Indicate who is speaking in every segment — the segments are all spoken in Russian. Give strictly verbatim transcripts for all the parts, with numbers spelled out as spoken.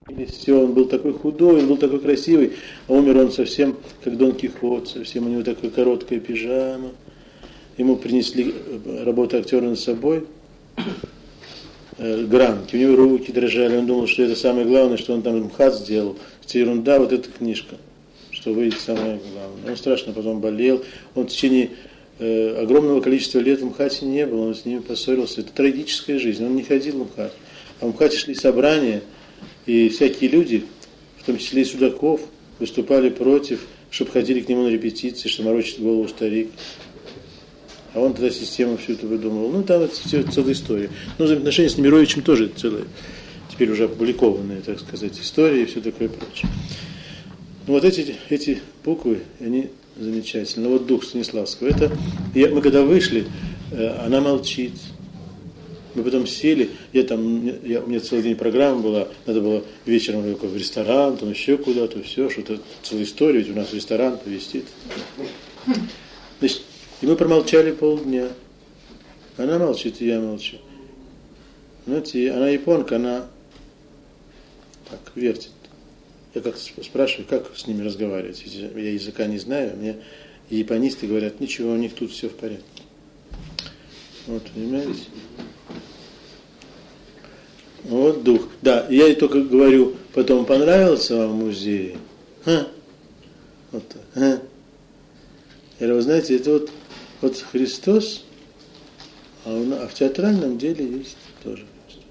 Speaker 1: И все, он был такой худой, он был такой красивый, а умер он совсем как Дон Кихот, совсем у него такая короткая пижама. Ему принесли работу актера над собой, э, грамотки, у него руки дрожали, он думал, что это самое главное, что он там МХАТ сделал. Это ерунда, вот эта книжка, что выйдет самое главное. Он страшно потом болел, он в течение э, огромного количества лет в МХАТе не был, он с ними поссорился. Это трагическая жизнь, он не ходил в МХАТ. А в МХАТе шли собрания, и всякие люди, в том числе и Судаков, выступали против, чтобы ходили к нему на репетиции, что морочит голову старик. А он тогда систему всю это выдумывал. Ну, там это все целая история. Но взаимоотношения с Немировичем тоже целая, теперь уже опубликованная, так сказать, история и все такое прочее. Ну, вот эти, эти буквы, они замечательны. Но вот дух Станиславского, это, я, мы когда вышли, она молчит. Мы потом сели, я там, я, у меня целый день программа была, надо было вечером в ресторан, там еще куда-то, все, что-то, целая история, ведь у нас ресторан повести. Значит, и мы промолчали полдня. Она молчит, и я молчу. Знаете, она японка, она так вертит. Я как спрашиваю, как с ними разговаривать. Я языка не знаю, мне японисты говорят, ничего, у них тут все в порядке. Вот, понимаете? Вот дух. Да, я ей только говорю, потом понравился вам музей? Ха? Вот так. Ха? Я говорю, вы знаете, это вот, вот Христос, а, у, а в театральном деле есть тоже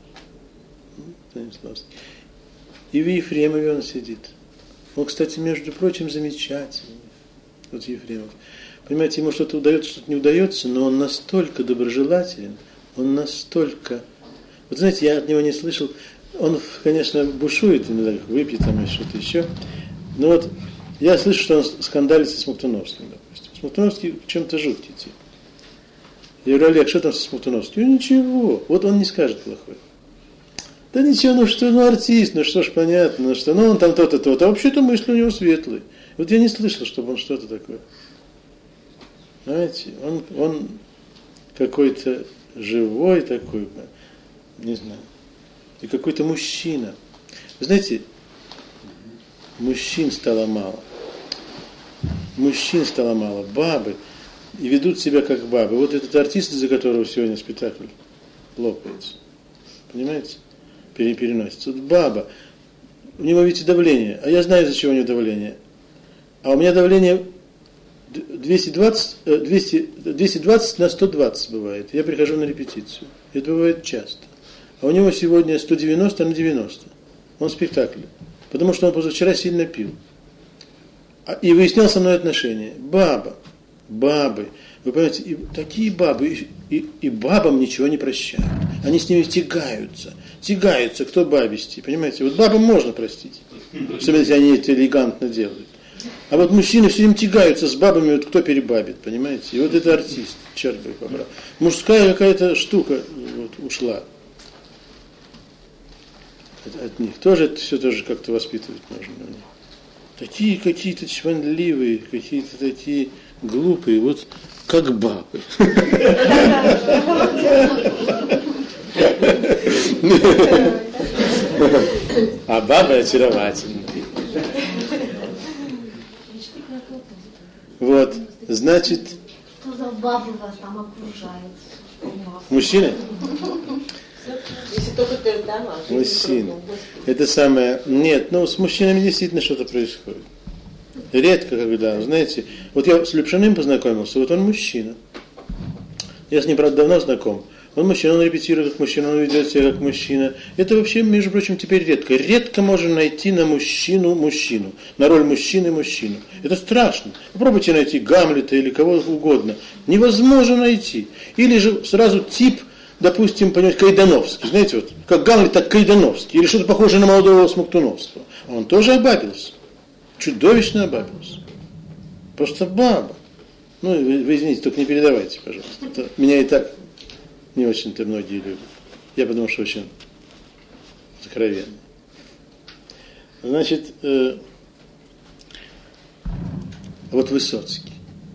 Speaker 1: Христос. И в Ефремове он сидит. Он, кстати, между прочим, замечательный. Вот Ефремов. Понимаете, ему что-то удается, что-то не удается, но он настолько доброжелателен, он настолько... Вот знаете, я от него не слышал, он, конечно, бушует, иногда выпьет там или что-то еще, но вот я слышу, что он скандалит со Смоктуновским, допустим. Смоктуновский в чем-то жуткий тип. Я говорю, Олег, что там со Смоктуновским? Ну ничего, вот он не скажет плохое. Да ничего, ну что, ну артист, ну что ж понятно, ну что, ну он там то-то, то-то, а вообще-то мысли у него светлые. Вот я не слышал, чтобы он что-то такое. Знаете, он, он какой-то живой такой, не знаю, и какой-то мужчина. Вы знаете, мужчин стало мало. Мужчин стало мало. Бабы. И ведут себя как бабы. Вот этот артист, из-за которого сегодня спектакль лопается. Понимаете? Переносится. Вот баба. У него ведь и давление. А я знаю, из-за чего у него давление. А у меня давление двести двадцать, двести, двести двадцать на сто двадцать бывает. Я прихожу на репетицию. Это бывает часто. А у него сегодня сто девяносто на девяносто. Он в спектакле. Потому что он позавчера сильно пил. И выяснял со мной отношения. Баба. Бабы. Вы понимаете, и такие бабы, и, и, и бабам ничего не прощают. Они с ними тягаются. Тягаются, кто бабисти. Понимаете, вот бабам можно простить. Особенно, если они это элегантно делают. А вот мужчины все время тягаются с бабами, вот кто перебабит, понимаете. И вот это артист, черт бы их побрал. Мужская какая-то штука вот, ушла от, от них. Тоже это все тоже как-то воспитывать нужно. Такие какие-то чванливые, какие-то такие глупые, вот как бабы. А бабы очаровательные. Вот, значит...
Speaker 2: Что за бабы вас там окружают?
Speaker 1: Мужчины?
Speaker 2: Если только ты дома.
Speaker 1: Мужчины. Это самое... Нет, ну с мужчинами действительно что-то происходит. Редко когда, знаете, вот я с Любшиным познакомился, вот он мужчина. Я с ним, правда, давно знаком. Он мужчина, он репетирует как мужчина, он ведет себя как мужчина. Это вообще, между прочим, теперь редко. Редко можно найти на мужчину мужчину, на роль мужчины мужчину. Это страшно. Попробуйте найти Гамлета или кого угодно. Невозможно найти. Или же сразу тип, допустим, понимаете, Кайдановский. Знаете, вот, как Гамлет, так Кайдановский. Или что-то похожее на молодого Смоктуновского. Он тоже обабился. Чудовищно обабился. Просто баба. Ну, вы, вы извините, только не передавайте, пожалуйста. Это меня и так не очень-то многие любят. Я потому что очень откровенно. Значит, э, вот Высоцкий.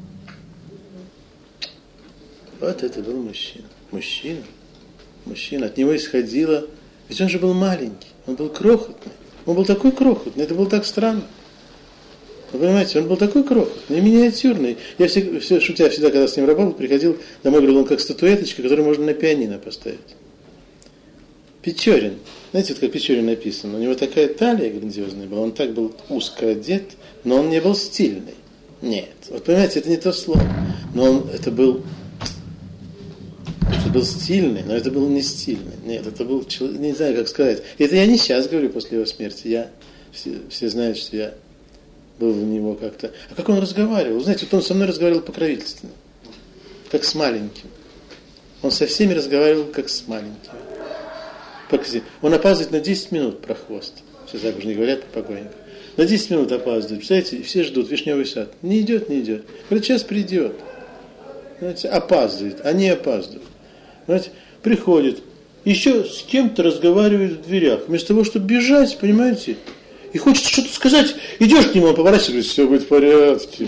Speaker 1: Вот это был мужчина. Мужчина. Мужчина. От него исходило... Ведь он же был маленький. Он был крохотный. Он был такой крохотный, это было так странно. Вы понимаете, он был такой крохотный, миниатюрный. Я все, все шутя всегда, когда с ним работал, приходил домой, говорил, он как статуэточка, которую можно на пианино поставить. Печорин. Знаете, вот как Печорин написано, у него такая талия грандиозная была, он так был узко одет, но он не был стильный. Нет, вот понимаете, это не то слово. Но он, это был, это был стильный, но это был не стильный. Нет, это был, не знаю, как сказать. И это я не сейчас говорю после его смерти. Я, все, все знают, что я был в него как-то. А как он разговаривал? Знаете, вот он со мной разговаривал покровительственно, как с маленьким. Он со всеми разговаривал, как с маленьким. Он опаздывает на десять минут, прохвост. Сейчас так уже не говорят про покойника. На десять минут опаздывает. Представляете, все ждут, вишневый сад. Не идет, не идет. Говорит, сейчас придет. Знаете, опаздывает, а не опаздывает. Знаете, приходит, еще с кем-то разговаривает в дверях. Вместо того, чтобы бежать, понимаете, и хочет что-то сказать, идешь к нему, он поворачивается, говорит, все будет в порядке.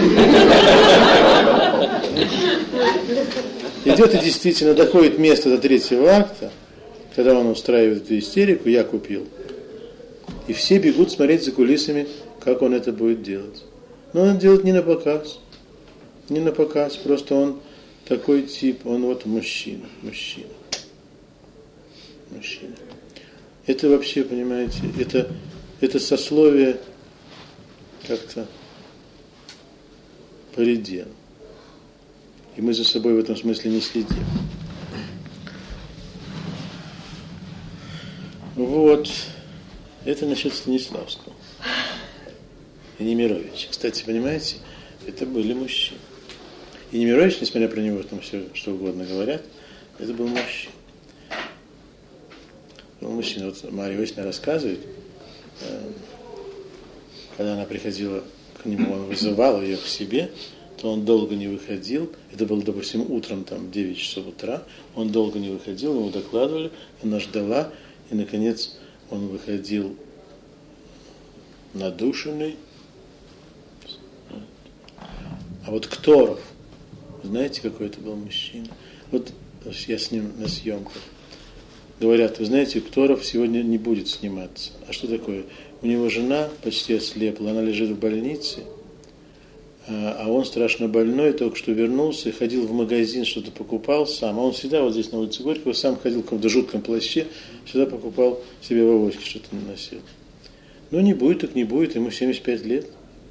Speaker 1: Идет и действительно доходит место до третьего акта, когда он устраивает эту истерику, я купил. И все бегут смотреть за кулисами, как он это будет делать. Но он делает не на показ. Не на показ, просто он такой тип, он вот мужчина, мужчина. Мужчина. Это вообще, понимаете, это, это сословие как-то предел. И мы за собой в этом смысле не следим. Вот. Это насчет Станиславского и Немировича. Кстати, понимаете, это были мужчины. И Немирович, несмотря про него там все что угодно говорят, это был мужчина. Был мужчина. Вот Марья Иосифовна рассказывает, когда она приходила к нему, он вызывал ее к себе, то он долго не выходил. Это было, допустим, утром, там, в девять часов утра. Он долго не выходил, ему докладывали, она ждала, и, наконец, он выходил надушенный. А вот Кторов, знаете, какой это был мужчина? Вот я с ним на съемках. Говорят, вы знаете, Кторов сегодня не будет сниматься. А что такое? У него жена почти ослепла, она лежит в больнице, а он страшно больной, только что вернулся, ходил в магазин, что-то покупал сам. А он всегда вот здесь на улице Горького сам ходил в каком-то жутком плаще, всегда покупал себе в авоське, что-то наносил. Ну не будет, так не будет, ему семьдесят пять лет.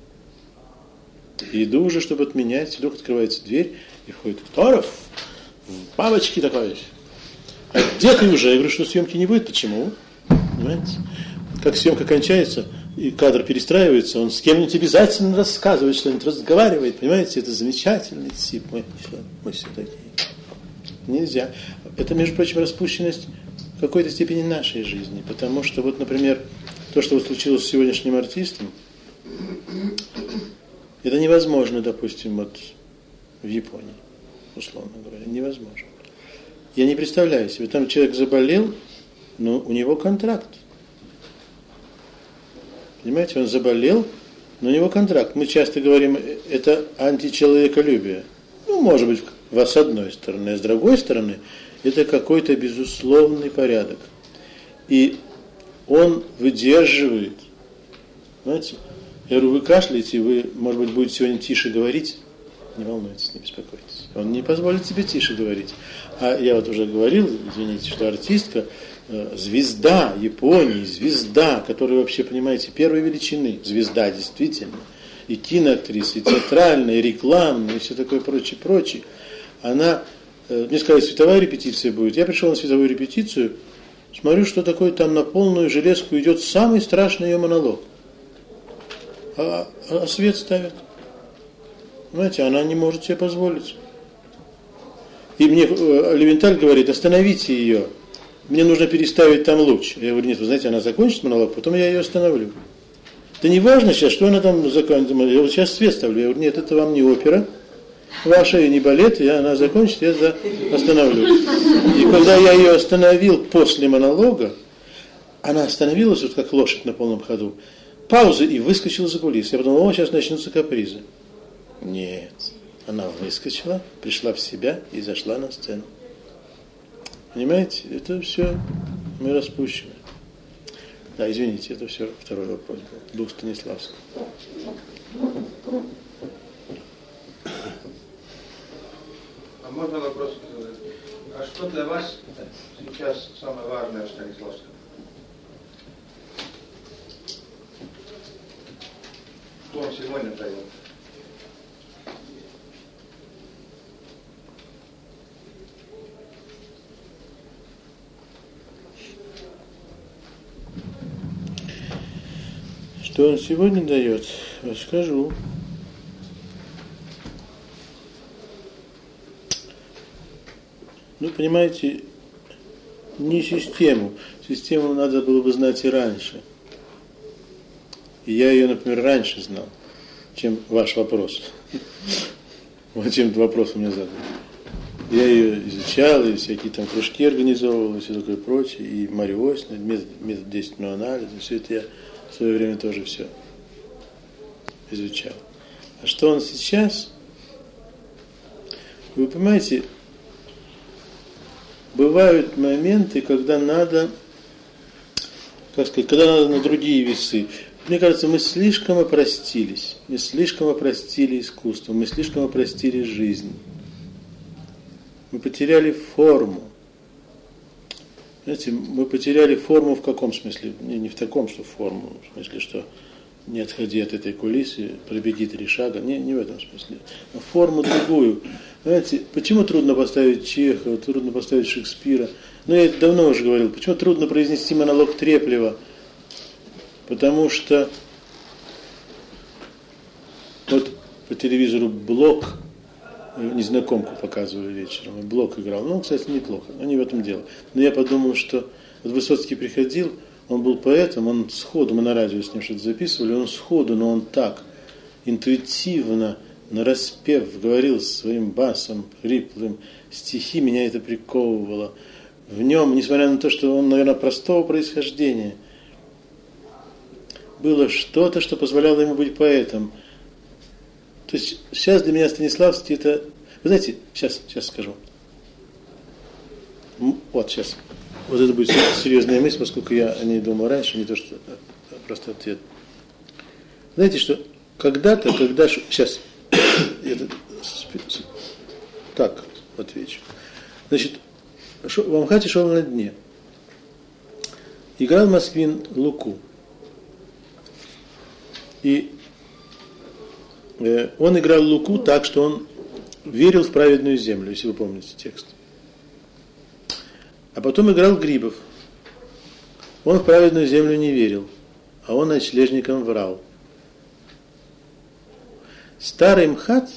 Speaker 1: И иду уже, чтобы отменять, вдруг открывается дверь, и входит Кторов, в бабочке такой, одетый уже. Я говорю, что съемки не будет, почему? Понимаете? Как съемка кончается, и кадр перестраивается, он с кем-нибудь обязательно рассказывает, что-нибудь разговаривает, понимаете, это замечательный тип, мы, мы все такие. Нельзя. Это, между прочим, распущенность в какой-то степени нашей жизни, потому что, вот, например, то, что вот случилось с сегодняшним артистом, это невозможно, допустим, вот в Японии, условно говоря, невозможно. Я не представляю себе, там человек заболел, но у него контракт. Понимаете, он заболел, но у него контракт. Мы часто говорим, это античеловеколюбие. Ну, может быть, с одной стороны, а с другой стороны, это какой-то безусловный порядок. И он выдерживает. Знаете, я говорю, вы кашляете, вы, может быть, будете сегодня тише говорить. Не волнуйтесь, не беспокойтесь. Он не позволит себе тише говорить. А я вот уже говорил, извините, что артистка, звезда Японии, звезда, которая вообще, понимаете, первой величины, звезда действительно, и киноактриса, и театральная, и рекламная, и все такое прочее, прочее. Она, мне сказали, световая репетиция будет. Я пришел на световую репетицию, смотрю, что такое там на полную железку идет самый страшный ее монолог. А, а свет ставят. Понимаете, она не может себе позволить. И мне Левенталь говорит, остановите ее. Мне нужно переставить там луч. Я говорю, нет, вы знаете, она закончит монолог, потом я ее остановлю. Да не важно сейчас, что она там закончит. Я вот сейчас свет ставлю. Я говорю, нет, это вам не опера, ваша и не балет, я, она закончит, я за, остановлю. И когда я ее остановил после монолога, она остановилась, вот как лошадь на полном ходу, пауза и выскочила за кулис. Я подумал, о, сейчас начнутся капризы. Нет, она выскочила, пришла в себя и зашла на сцену. Понимаете, это все мы распущены. Да, извините, это все второй вопрос был. Дух Станиславский.
Speaker 3: А можно вопрос? А что для вас сейчас самое важное в Станиславском? Что он сегодня дает?
Speaker 1: Что он сегодня дает, расскажу. Ну, понимаете, не систему. Систему надо было бы знать и раньше. И я ее, например, раньше знал, чем ваш вопрос. Вот чем вопрос у меня задан. Я ее изучал, и всякие там кружки организовывал, и все такое прочее, и Марию Осину, метод, метод действенного анализа, все это я в свое время тоже все изучал. А что он сейчас? Вы понимаете, бывают моменты, когда надо, как сказать, когда надо на другие весы. Мне кажется, мы слишком опростились, мы слишком опростили искусство, мы слишком опростили жизнь. Мы потеряли форму. Знаете, мы потеряли форму в каком смысле? Не, не в таком, что форму, в смысле, что не отходи от этой кулисы, пробеги три шага. Не, не в этом смысле. А форму другую. Знаете, почему трудно поставить Чехова, трудно поставить Шекспира? Ну, я это давно уже говорил. Почему трудно произнести монолог Треплева? Потому что вот по телевизору Блок, незнакомку показывали вечером, и Блок играл. Ну, кстати, неплохо, но не в этом дело. Но я подумал, что вот Высоцкий приходил, он был поэтом, он сходу, мы на радио с ним что-то записывали, он сходу, но он так интуитивно, нараспев, говорил своим басом, хриплым, стихи, меня это приковывало. В нем, несмотря на то, что он, наверное, простого происхождения, было что-то, что позволяло ему быть поэтом. То есть сейчас для меня Станиславский это... Вы знаете, сейчас, сейчас скажу. Вот сейчас. Вот это будет серьезная мысль, поскольку я о ней думал раньше, не то что а просто ответ. Знаете, что когда-то, когда... Сейчас. Это, так отвечу. Значит, в Амхате шел на дне. Играл Москвин Луку. И он играл Луку так, что он верил в праведную землю, если вы помните текст. А потом играл Грибов. Он в праведную землю не верил, а он ночлежникам врал. Старый МХАТ,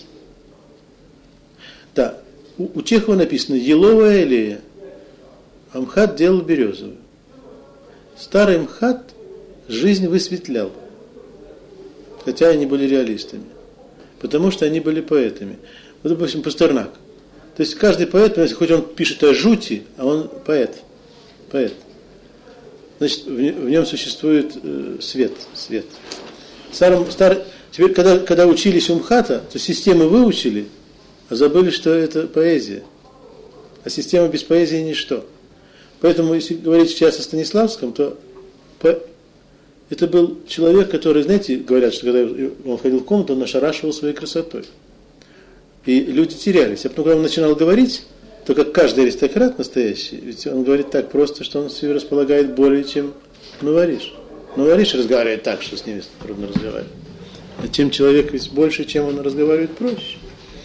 Speaker 1: да, у, у Чехова написано еловая аллея, а МХАТ делал березовую. Старый МХАТ жизнь высветлял, хотя они были реалистами. Потому что они были поэтами. Вот, допустим, Пастернак. То есть каждый поэт, хоть он пишет о жути, а он поэт. Поэт. Значит, в нем существует э, свет. свет. Старым, стар... Теперь, когда, когда учились у МХАТа, то системы выучили, а забыли, что это поэзия. А система без поэзии ничто. Поэтому, если говорить сейчас о Станиславском, то по... это был человек, который, знаете, говорят, что когда он входил в комнату, он ошарашивал своей красотой. И люди терялись. А потом, когда он начинал говорить, то как каждый аристократ настоящий, ведь он говорит так просто, что он себе располагает более, чем Новориш. Новориш разговаривает так, что с ними трудно разговаривать. А чем человек ведь больше, чем он разговаривает проще.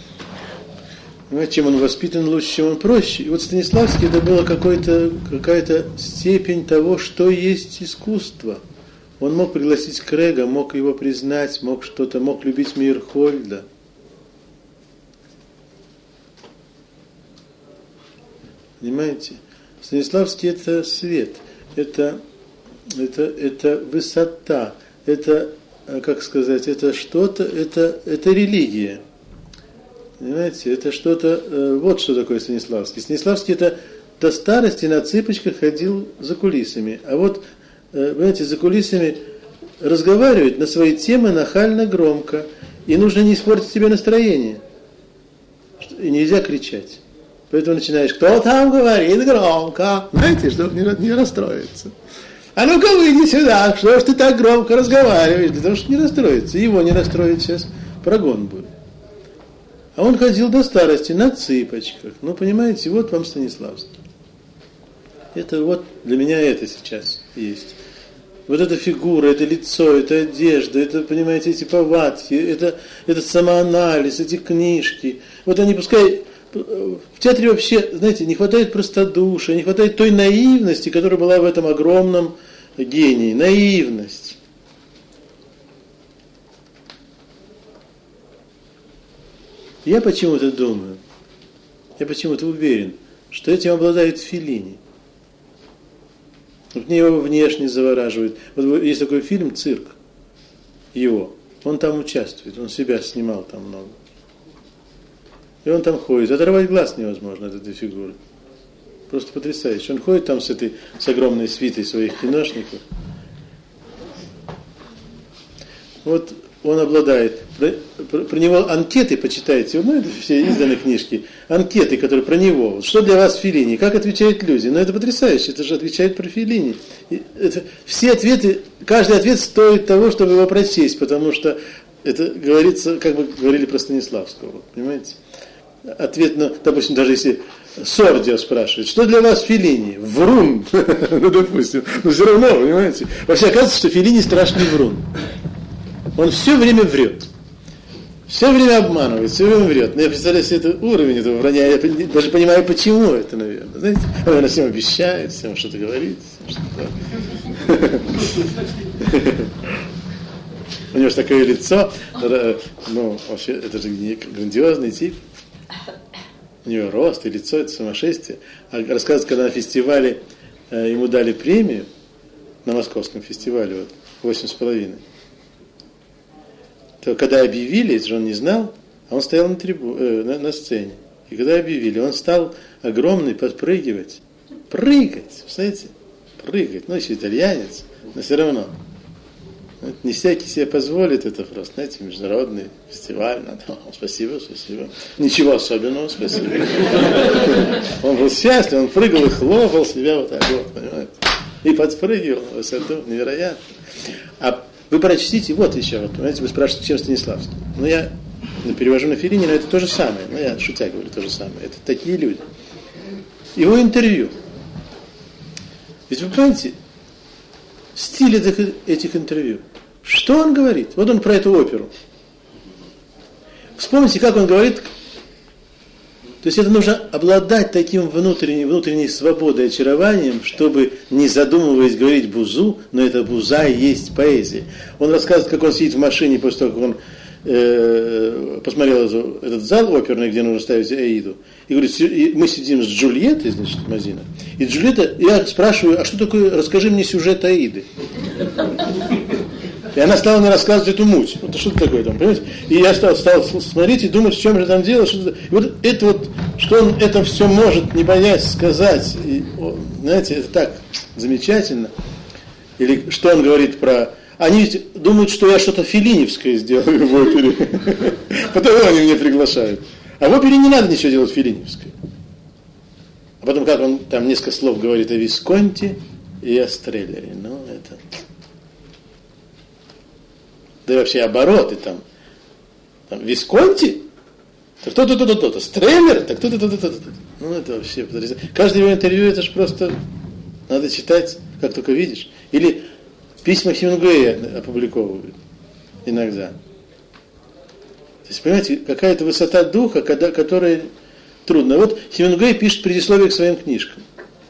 Speaker 1: Чем он воспитан лучше, чем он проще. И вот Станиславский это была какой-то, какая-то степень того, что есть искусство. Он мог пригласить Крэга, мог его признать, мог что-то, мог любить Мейерхольда. Понимаете? Станиславский это свет, это, это, это высота, это, как сказать, это что-то, это, это религия. Понимаете? Это что-то, вот что такое Станиславский. Станиславский это до старости на цыпочках ходил за кулисами. А вот, понимаете, за кулисами разговаривает на свои темы нахально громко. И нужно не испортить себе настроение. И нельзя кричать. Поэтому начинаешь, кто там говорит громко, знаете, чтобы не, не расстроиться. а ну-ка выйди сюда, что ж ты так громко разговариваешь, для того, чтобы не расстроиться. Его не расстроить сейчас, прогон будет. А он ходил до старости на цыпочках. Ну, понимаете, вот вам Станиславский. Это вот для меня это сейчас есть. Вот эта фигура, это лицо, это одежда, это, понимаете, эти повадки, это, это самоанализ, эти книжки. Вот они, пускай, в театре вообще, знаете, не хватает простодушия, не хватает той наивности, которая была в этом огромном гении. Наивность. Я почему-то думаю, я почему-то уверен, что этим обладает Феллини. Вот мне его внешне завораживает. Вот есть такой фильм «Цирк», его. Он там участвует, он себя снимал там много. И он там ходит. Оторвать глаз невозможно от этой фигуры. Просто потрясающе. Он ходит там с этой, с огромной свитой своих киношников. Вот он обладает. Про, про, про него анкеты почитайте. Ну, это все изданы книжки. Анкеты, которые про него. Вот что для вас Феллини? Как отвечают люди? Ну, это потрясающе. Это же отвечает про Феллини. И это, все ответы, каждый ответ стоит того, чтобы его прочесть, потому что это говорится, как мы говорили про Станиславского. Понимаете? Ответ, на, допустим, даже если Сордио спрашивает, что для вас Феллини? Врун. Ну, допустим. Но все равно, понимаете? Вообще оказывается, что Феллини страшный врун. Он все время врет. Все время обманывает, все время врет. Но я представляю себе это уровень этого вранья. Я даже понимаю, почему это, наверное. Знаете, он, наверное, всем обещает, всем что-то говорит. Что-то... У него же такое лицо. Ну, вообще, это же грандиозный тип. У него рост и лицо, это сумасшествие. А рассказывают, когда на фестивале ему дали премию, на московском фестивале, вот, восемь с половиной. То когда объявили, это же он не знал, а он стоял на, трибу, э, на, на сцене. И когда объявили, он стал огромный, подпрыгивать. Прыгать, представляете? Прыгать. Ну, если итальянец, но все равно. Это не всякий себе позволит это просто, знаете, международный фестиваль. Надо. О, спасибо, спасибо. Ничего особенного, спасибо. Он был счастлив, он прыгал и хлопал себя вот так вот, понимаете? И подпрыгивал на высоту, невероятно. А вы прочтите, вот еще, вот, понимаете, вы спрашиваете, чем Станиславский. Ну, я перевожу на Феллини, но это то же самое. Ну, я шутя говорю, то же самое. Это такие люди. Его интервью. Ведь вы понимаете, стиль этих, этих интервью. Что он говорит? Вот он про эту оперу. Вспомните, как он говорит. То есть это нужно обладать таким внутренней, внутренней свободой, очарованием, чтобы, не задумываясь, говорить бузу, но это буза и есть поэзия. Он рассказывает, как он сидит в машине после того, как он э, посмотрел эту, этот зал оперный, где нужно ставить Аиду. И говорит, и мы сидим с Джульеттой, значит, Мазина. И Джульетта, я спрашиваю, а что такое, расскажи мне сюжет Аиды. И она стала мне рассказывать эту муть. Вот что такое там, понимаете? И я стал, стал смотреть и думать, в чем же там дело. Что и вот это вот, что он это все может не понять, сказать. И, знаете, это так замечательно. Или что он говорит про... Они ведь думают, что я что-то феллиневское сделаю в опере. Потому они меня приглашают. А в опере не надо ничего делать феллиневское. А потом, как он там несколько слов говорит о Висконти и о Стреллере. Ну, это... Да и вообще обороты там. Там Висконти? Так кто-то, кто-то, кто-то. Стреллер? Так кто-то, кто-то, кто-то. Ну, это вообще потрясающе. Каждое его интервью, это же просто надо читать, как только видишь. Или письма Хемингуэя опубликовывают иногда. То есть, понимаете, какая-то высота духа, когда, которая трудно. Вот Хемингуэй пишет предисловие к своим книжкам.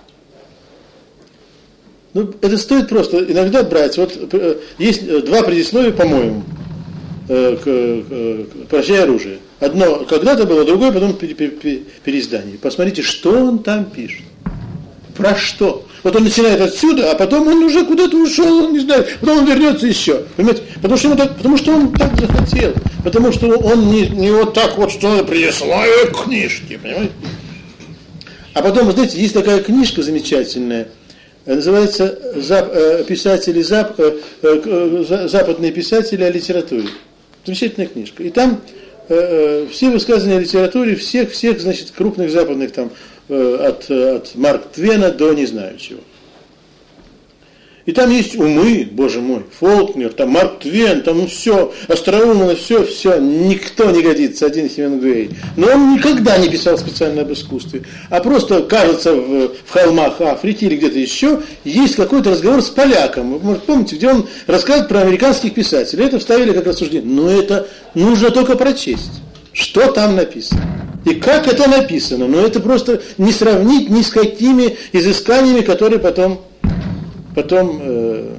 Speaker 1: Ну, это стоит просто иногда брать. Вот есть два предисловия, по-моему, к, к «Прощай оружие». Одно когда-то было, другое потом переиздание. Посмотрите, что он там пишет. Про что? Вот он начинает отсюда, а потом он уже куда-то ушел, он не знает. Потом он вернется еще. Понимаете? Потому что, ему так, потому что он так захотел. Потому что он не, не вот так вот, что предисловие к книжке. Понимаете? А потом, знаете, есть такая книжка замечательная, называется «Писатели, западные писатели о литературе». Замечательная книжка. И там э, все высказывания о литературе всех, всех, значит, крупных западных, там, э, от, от Марка Твена до не знаю чего. И там есть умы, боже мой, Фолкнер, там Марк Твен, там ну все, остроумно, все, все, никто не годится, один Хемингуэй. Но он никогда не писал специально об искусстве, а просто, кажется, в, в холмах Африки или где-то еще есть какой-то разговор с поляком. Вы, может, помните, где он рассказывает про американских писателей. Это вставили как рассуждение. Но это нужно только прочесть, что там написано. И как это написано. Но это просто не сравнить ни с какими изысканиями, которые потом... Потом, э,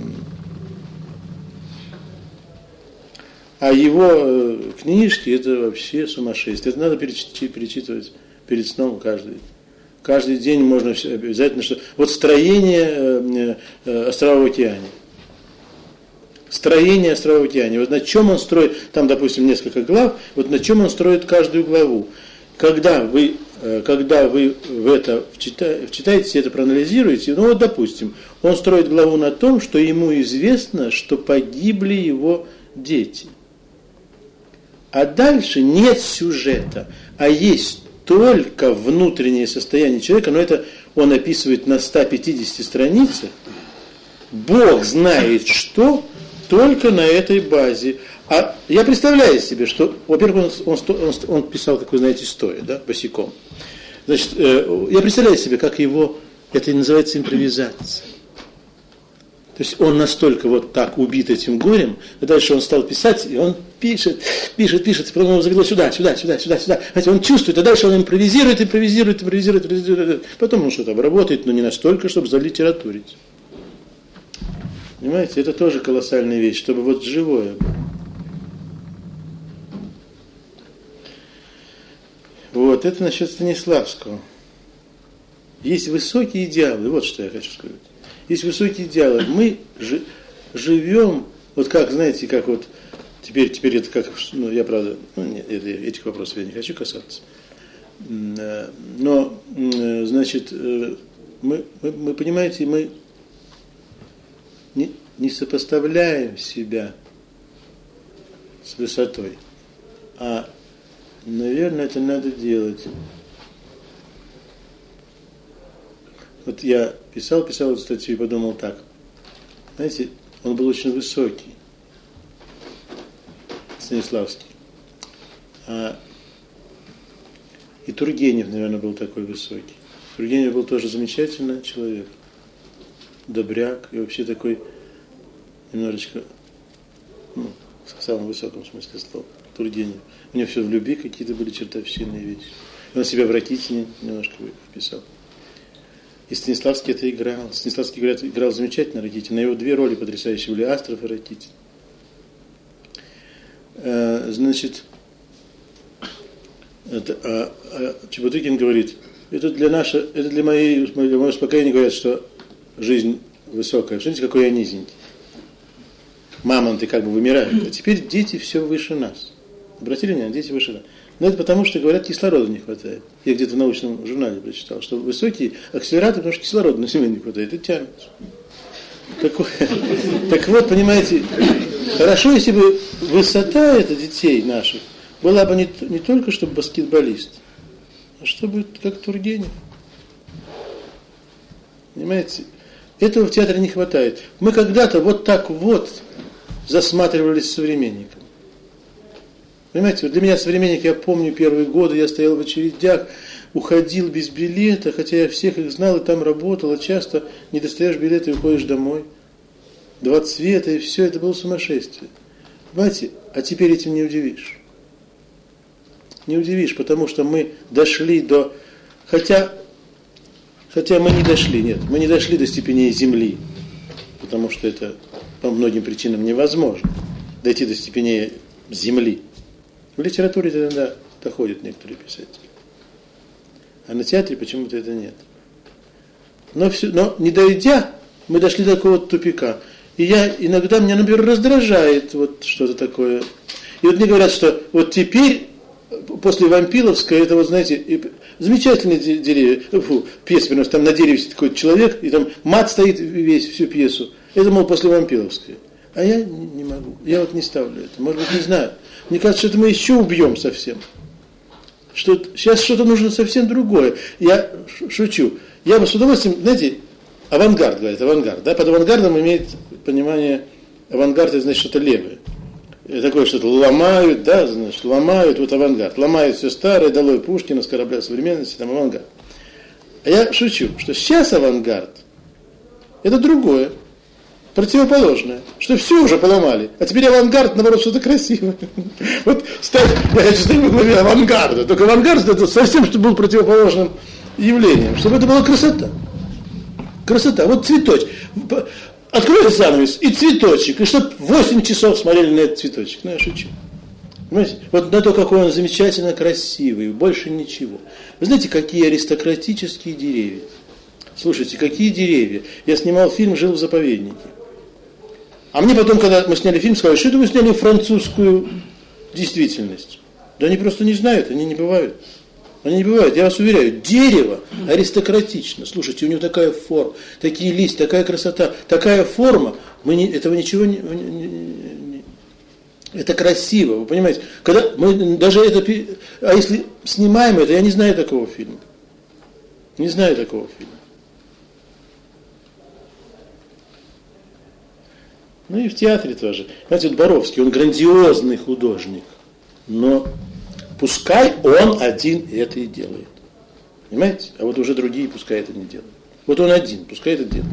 Speaker 1: а его э, книжки это вообще сумасшествие. Это надо перечитывать, перечитывать перед сном каждый. Каждый день можно обязательно, что вот строение э, э, острова в океане. Строение острова в океане. Вот на чем он строит, там, допустим, несколько глав, вот на чем он строит каждую главу. Когда вы, когда вы в это вчитаетесь, это проанализируете, ну вот, допустим, он строит главу на том, что ему известно, что погибли его дети. А дальше нет сюжета, а есть только внутреннее состояние человека, но это он описывает на ста пятидесяти страницах. Бог знает что, только на этой базе. А я представляю себе, что, во-первых, он, он, он, он писал, как вы знаете, стоя, да, босиком. Значит, э, я представляю себе, как его, это и называется импровизация. То есть он настолько вот так убит этим горем, и дальше он стал писать, и он пишет, пишет, пишет, и потом его завело сюда, сюда, сюда, сюда, сюда. Знаете, он чувствует, а дальше он импровизирует, импровизирует, импровизирует, импровизирует. Потом он что-то обработает, но не настолько, чтобы залитературить. Понимаете, это тоже колоссальная вещь, чтобы вот живое было. Вот, это насчет Станиславского. Есть высокие идеалы, вот что я хочу сказать. Есть высокие идеалы. Мы жи- живем, вот как, знаете, как вот, теперь, теперь это как, ну, я правда, ну, нет, это, этих вопросов я не хочу касаться. Но, значит, мы, мы, мы понимаете, мы не, не сопоставляем себя с высотой, а наверное, это надо делать. Вот я писал, писал эту статью и подумал так. Знаете, он был очень высокий, Станиславский. А, и Тургенев, наверное, был такой высокий. Тургенев был тоже замечательный человек. Добряк и вообще такой немножечко, ну, в самом высоком смысле слова, Тургенев. У него все в любви какие-то были чертовщинные вещи. Он себя в Ракитине немножко вписал. И Станиславский это играл. Станиславский играл, играл замечательно Ракитин. На его две роли потрясающие были Астров и Ракитин. А, значит, это, а, а, Чеботыкин говорит, это для, наша, это для моей, для моего успокоения говорят, что жизнь высокая. Смотрите, какой я низенький. Мамонты как бы вымирают. А теперь дети все выше нас. Обратили внимание, дети выше нас. Но это потому, что, говорят, кислорода не хватает. Я где-то в научном журнале прочитал, что высокие акселераторы, потому что кислорода на Земле не хватает, и тянутся. Так, так вот, понимаете, хорошо, если бы высота это детей наших была бы не, не только, чтобы баскетболист, а чтобы как Тургенев. Понимаете, этого в театре не хватает. Мы когда-то вот так вот засматривались современником. Понимаете, вот для меня современник, я помню первые годы, я стоял в очередях, уходил без билета, хотя я всех их знал и там работал, а часто не достаешь билета и уходишь домой. Два цвета и все, это было сумасшествие. Понимаете, а теперь этим не удивишь. Не удивишь, потому что мы дошли до... Хотя, хотя мы не дошли, нет, мы не дошли до степени Земли, потому что это по многим причинам невозможно дойти до степени Земли. В литературе это иногда доходят некоторые писатели. А на театре почему-то это нет. Но, все, но не дойдя, мы дошли до такого тупика. И я иногда, меня, например, раздражает вот что-то такое. И вот мне говорят, что вот теперь, после Вампиловской, это вот, знаете, замечательные деревья, фу, пьеса, там на дереве сидит такой человек, и там мат стоит весь, всю пьесу. Это, мол, после Вампиловской. А я не, не могу, я вот не ставлю это, может быть, не знаю. Мне кажется, что это мы еще убьем совсем. Что сейчас что-то нужно совсем другое. Я шучу. Я бы с удовольствием, знаете, авангард, говорят, авангард. Да? Под авангардом имеет понимание, авангард это значит что-то левое. Такое что-то ломают, да, значит, ломают, вот авангард. Ломают все старое, долой Пушкина с корабля современности, там авангард. А я шучу, что сейчас авангард это другое, противоположное, что все уже поломали, а теперь авангард, наоборот, что-то красивое. Вот стать, я хочу стать во главе авангарда, только авангард это совсем, чтобы был противоположным явлением, чтобы это была красота. Красота, вот цветочек. Откройте занавес, и цветочек, и чтобы восемь часов смотрели на этот цветочек. Ну, я шучу. Понимаете? Вот на то, какой он замечательно красивый, больше ничего. Вы знаете, какие аристократические деревья? Слушайте, какие деревья? Я снимал фильм «Жил в заповеднике». А мне потом, когда мы сняли фильм, сказали, что это вы сняли французскую действительность. Да они просто не знают, они не бывают. Они не бывают, я вас уверяю, дерево аристократично. Слушайте, у него такая форма, такие листья, такая красота, такая форма. Мы не, этого ничего не, не, не... Это красиво, вы понимаете? Когда мы даже это... А если снимаем это, я не знаю такого фильма. Не знаю такого фильма. Ну и в театре тоже. Знаете, вот Боровский, он грандиозный художник, но... Пускай он один это и делает. Понимаете? А вот уже другие пускай это не делают. Вот он один, пускай это делает.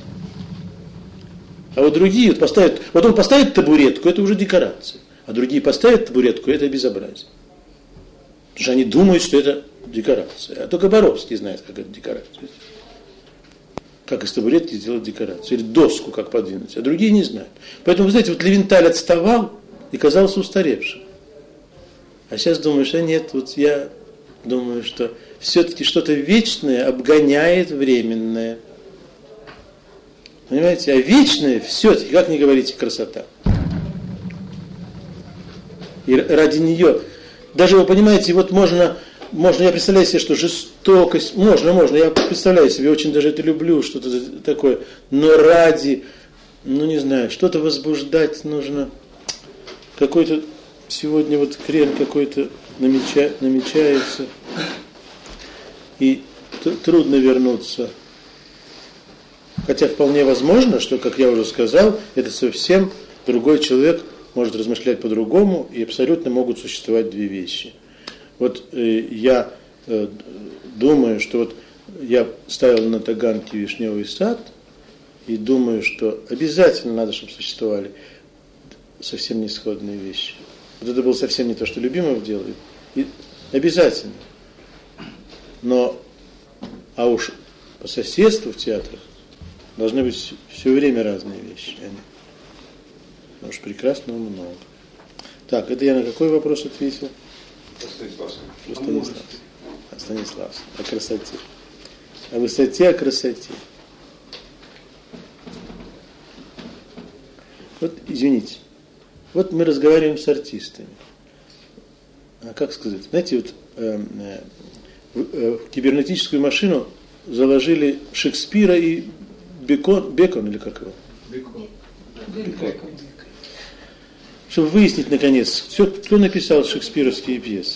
Speaker 1: А вот другие вот поставят, вот он поставит табуретку, это уже декорация. А другие поставят табуретку, это безобразие. Потому что они думают, что это декорация. А только Боровский знает, как это декорация. Как из табуретки сделать декорацию. Или доску как подвинуть. А другие не знают. Поэтому, вы знаете, вот Левенталь отставал и казался устаревшим. А сейчас думаю, что нет, вот я думаю, что все-таки что-то вечное обгоняет временное. Понимаете? А вечное все-таки, как не говорите, красота. И ради нее, даже вы понимаете, вот можно, можно, я представляю себе, что жестокость, можно, можно, я представляю себе, очень даже это люблю, что-то такое, но ради, ну не знаю, что-то возбуждать нужно, какой-то сегодня вот крен какой-то намеча, намечается, и т- трудно вернуться. Хотя вполне возможно, что, как я уже сказал, это совсем другой человек может размышлять по-другому, и абсолютно могут существовать две вещи. Вот э, я э, думаю, что вот я ставил на Таганке вишневый сад, и думаю, что обязательно надо, чтобы существовали совсем не сходные вещи. Вот это было совсем не то, что Любимов делает. И обязательно. Но, а уж по соседству в театрах должны быть все время разные вещи. Они, потому что прекрасного много. Так, это я на какой вопрос ответил?
Speaker 3: Станиславский.
Speaker 1: Станиславский. А Станиславский. О красоте. О высоте, о красоте. Вот, извините. Вот мы разговариваем с артистами. А как сказать? Знаете, вот э, э, в, в кибернетическую машину заложили Шекспира и Бекон, Бекон или как его?
Speaker 3: Бекон.
Speaker 1: Бекон. Чтобы выяснить, наконец, все, кто написал шекспировские пьесы.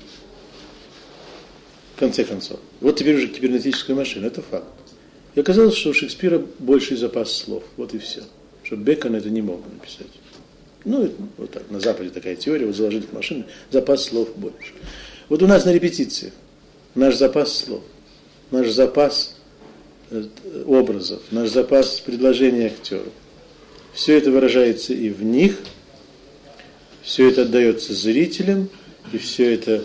Speaker 1: В конце концов. Вот теперь уже кибернетическая машина, это факт. И оказалось, что у Шекспира больший запас слов. Вот и все. Что Бекон это не мог написать. Ну, вот так, на Западе такая теория, вот заложили в машину, запас слов больше. Вот у нас на репетициях наш запас слов, наш запас образов, наш запас предложений актеров. Все это выражается и в них, все это отдается зрителям, и все это...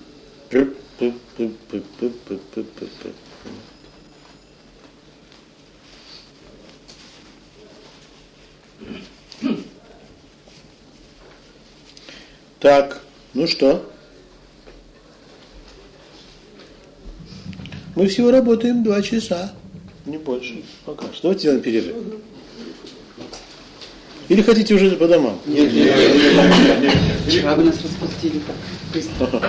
Speaker 1: Так, ну что? Мы всего работаем два часа, не больше. Пока что. Давайте сделаем перерыв. Или хотите уже по домам?
Speaker 4: Нет, нет, нет. Вчера вы нас распустили так быстро.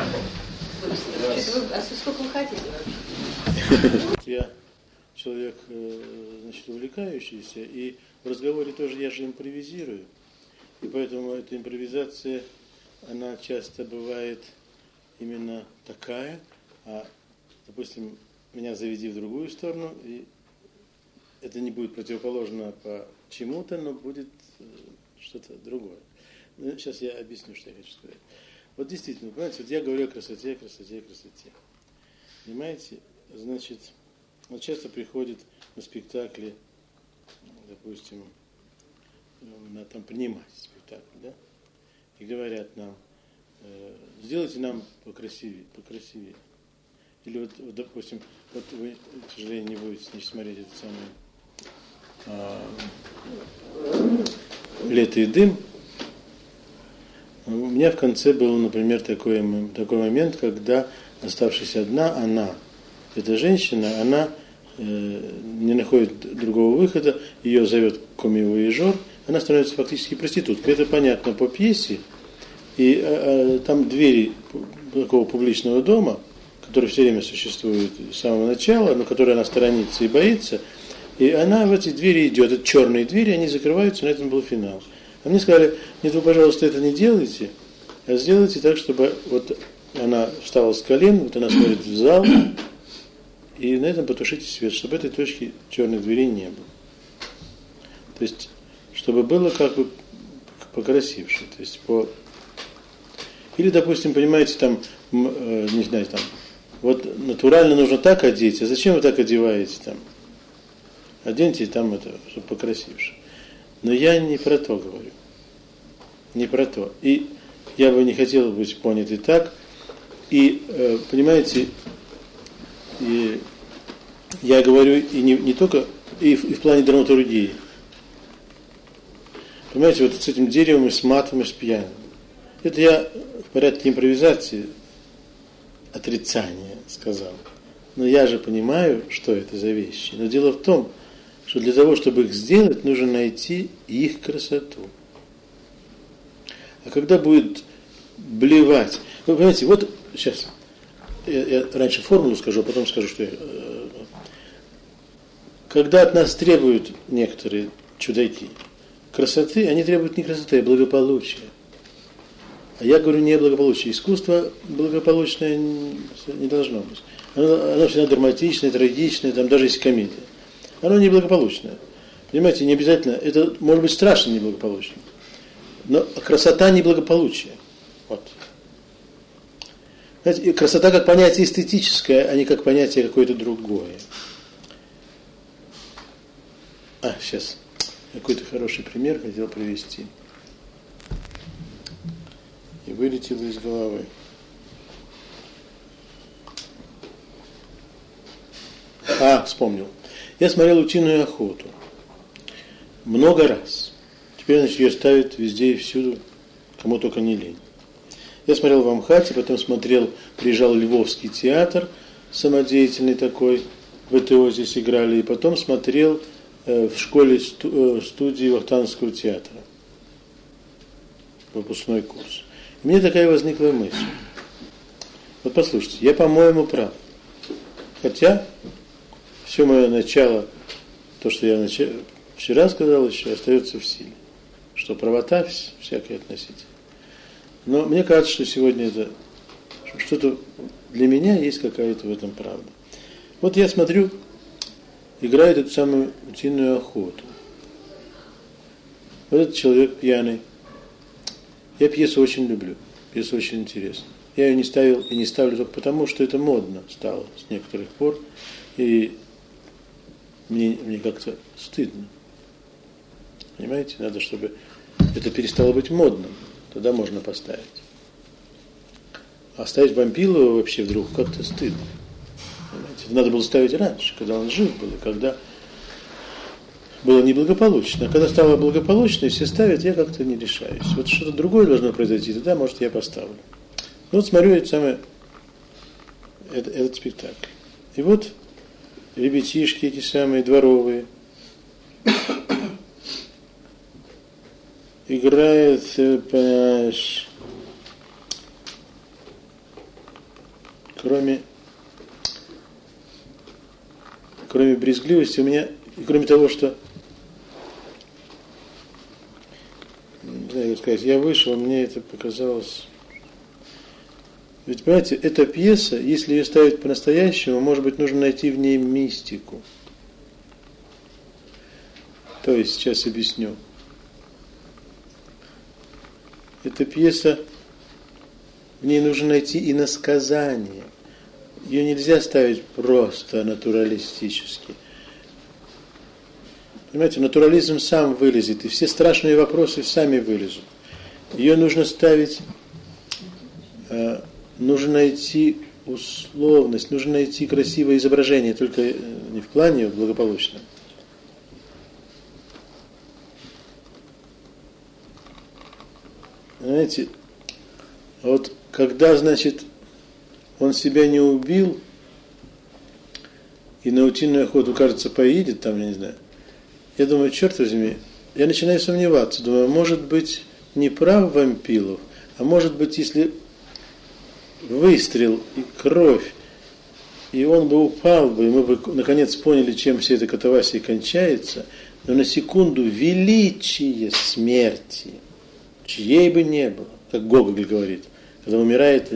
Speaker 2: А сколько вы хотите вообще?
Speaker 1: Я человек, значит, увлекающийся, и в разговоре тоже я же импровизирую. И поэтому эта импровизация, она часто бывает именно такая, а, допустим, меня заведи в другую сторону, и это не будет противоположно по чему-то, но будет что-то другое. Ну, сейчас я объясню, что я хочу сказать. Вот действительно, понимаете, вот я говорю о красоте, о красоте, о красоте. Понимаете, значит, вот часто приходит на спектакли, допустим, на, там принимать спектакль, да, и говорят нам, э, сделайте нам покрасивее, покрасивее. Или вот, вот, допустим, вот вы, к сожалению, не будете не смотреть этот самый а, «Лето и дым». У меня в конце был, например, такой, такой момент, когда, оставшись одна, она, эта женщина, она э, не находит другого выхода, ее зовет комми-вояжер, она становится фактически проституткой. Это понятно по пьесе. И э, э, там двери такого публичного дома, который все время существует с самого начала, но который она сторонится и боится, и она в эти двери идет, это черные двери, они закрываются, на этом был финал. А мне сказали, нет, вы, пожалуйста, это не делайте, а сделайте так, чтобы вот она встала с колен, вот она смотрит в зал, и на этом потушите свет, чтобы этой точки черных дверей не было. То есть, чтобы было как бы покрасивше, то есть по... Или, допустим, понимаете, там, э, не знаю, там, вот натурально нужно так одеть, а зачем вы так одеваете там? Оденьте там это, чтобы покрасивше. Но я не про то говорю. Не про то. И я бы не хотел быть понят и так. И, э, понимаете, и я говорю и не, не только, и в, и в плане драматургии. Понимаете, вот с этим деревом, и с матом, и с пьяным. Это я в порядке импровизации, отрицания сказал. Но я же понимаю, что это за вещи. Но дело в том, что для того, чтобы их сделать, нужно найти их красоту. А когда будет блевать... Вы понимаете, вот сейчас, я, я раньше формулу скажу, а потом скажу, что я... Когда от нас требуют некоторые чудаки красоты, они требуют не красоты, а благополучия. А я говорю не благополучие. Искусство благополучное не должно быть. Оно, оно всегда драматичное, трагичное, там даже есть комедия. Оно неблагополучное. Понимаете, не обязательно, это может быть страшно неблагополучно. Но красота неблагополучие. Вот. Знаете, красота как понятие эстетическое, а не как понятие какое-то другое. А, сейчас. Какой-то хороший пример хотел привести. И вылетело из головы. А, вспомнил. Я смотрел «Утиную охоту» много раз. Теперь, значит, ее ставят везде и всюду, кому только не лень. Я смотрел в Амхате, потом смотрел, приезжал Львовский театр, самодеятельный такой, в ВТО здесь играли, и потом смотрел э, в школе сту, э, студии Вахтанговского театра. Выпускной курс. И мне такая возникла мысль. Вот послушайте, я, по-моему, прав. Хотя... Все мое начало, то, что я вчера сказал, еще остается в силе. Что правота всякая относительно. Но мне кажется, что сегодня это что-то для меня есть какая-то в этом правда. Вот я смотрю, играет эту самую утиную охоту. Вот этот человек пьяный. Я пьесу очень люблю. Пьеса очень интересна. Я ее не ставил и не ставлю только потому, что это модно стало с некоторых пор. И Мне, мне как-то стыдно. Понимаете? Надо, чтобы это перестало быть модным. Тогда можно поставить. А ставить Вампилова вообще вдруг как-то стыдно. Понимаете? Это надо было ставить раньше, когда он жив был, и когда было неблагополучно. А когда стало благополучно, и все ставят, я как-то не решаюсь. Вот что-то другое должно произойти, тогда, может, я поставлю. Ну, вот смотрю это самое, это, этот спектакль. И вот ребятишки эти самые дворовые играют, понимаешь, кроме кроме брезгливости у меня, и кроме того, что не знаю, как сказать, я вышел, мне это показалось. Ведь, понимаете, эта пьеса, если ее ставить по-настоящему, может быть, нужно найти в ней мистику. То есть, сейчас объясню. Эта пьеса, в ней нужно найти иносказание. Ее нельзя ставить просто натуралистически. Понимаете, натурализм сам вылезет, и все страшные вопросы сами вылезут. Ее нужно ставить, э, нужно найти условность, нужно найти красивое изображение, только не в плане благополучном. Знаете, вот когда, значит, он себя не убил и на утиную охоту, кажется, поедет, там, я не знаю, я думаю, черт возьми, я начинаю сомневаться, думаю, может быть, не прав Вампилов, а может быть, если выстрел и кровь, и он бы упал бы, и мы бы наконец поняли, чем все это катавасия кончается, но на секунду величие смерти, чьей бы не было, как Гоголь говорит, когда умирает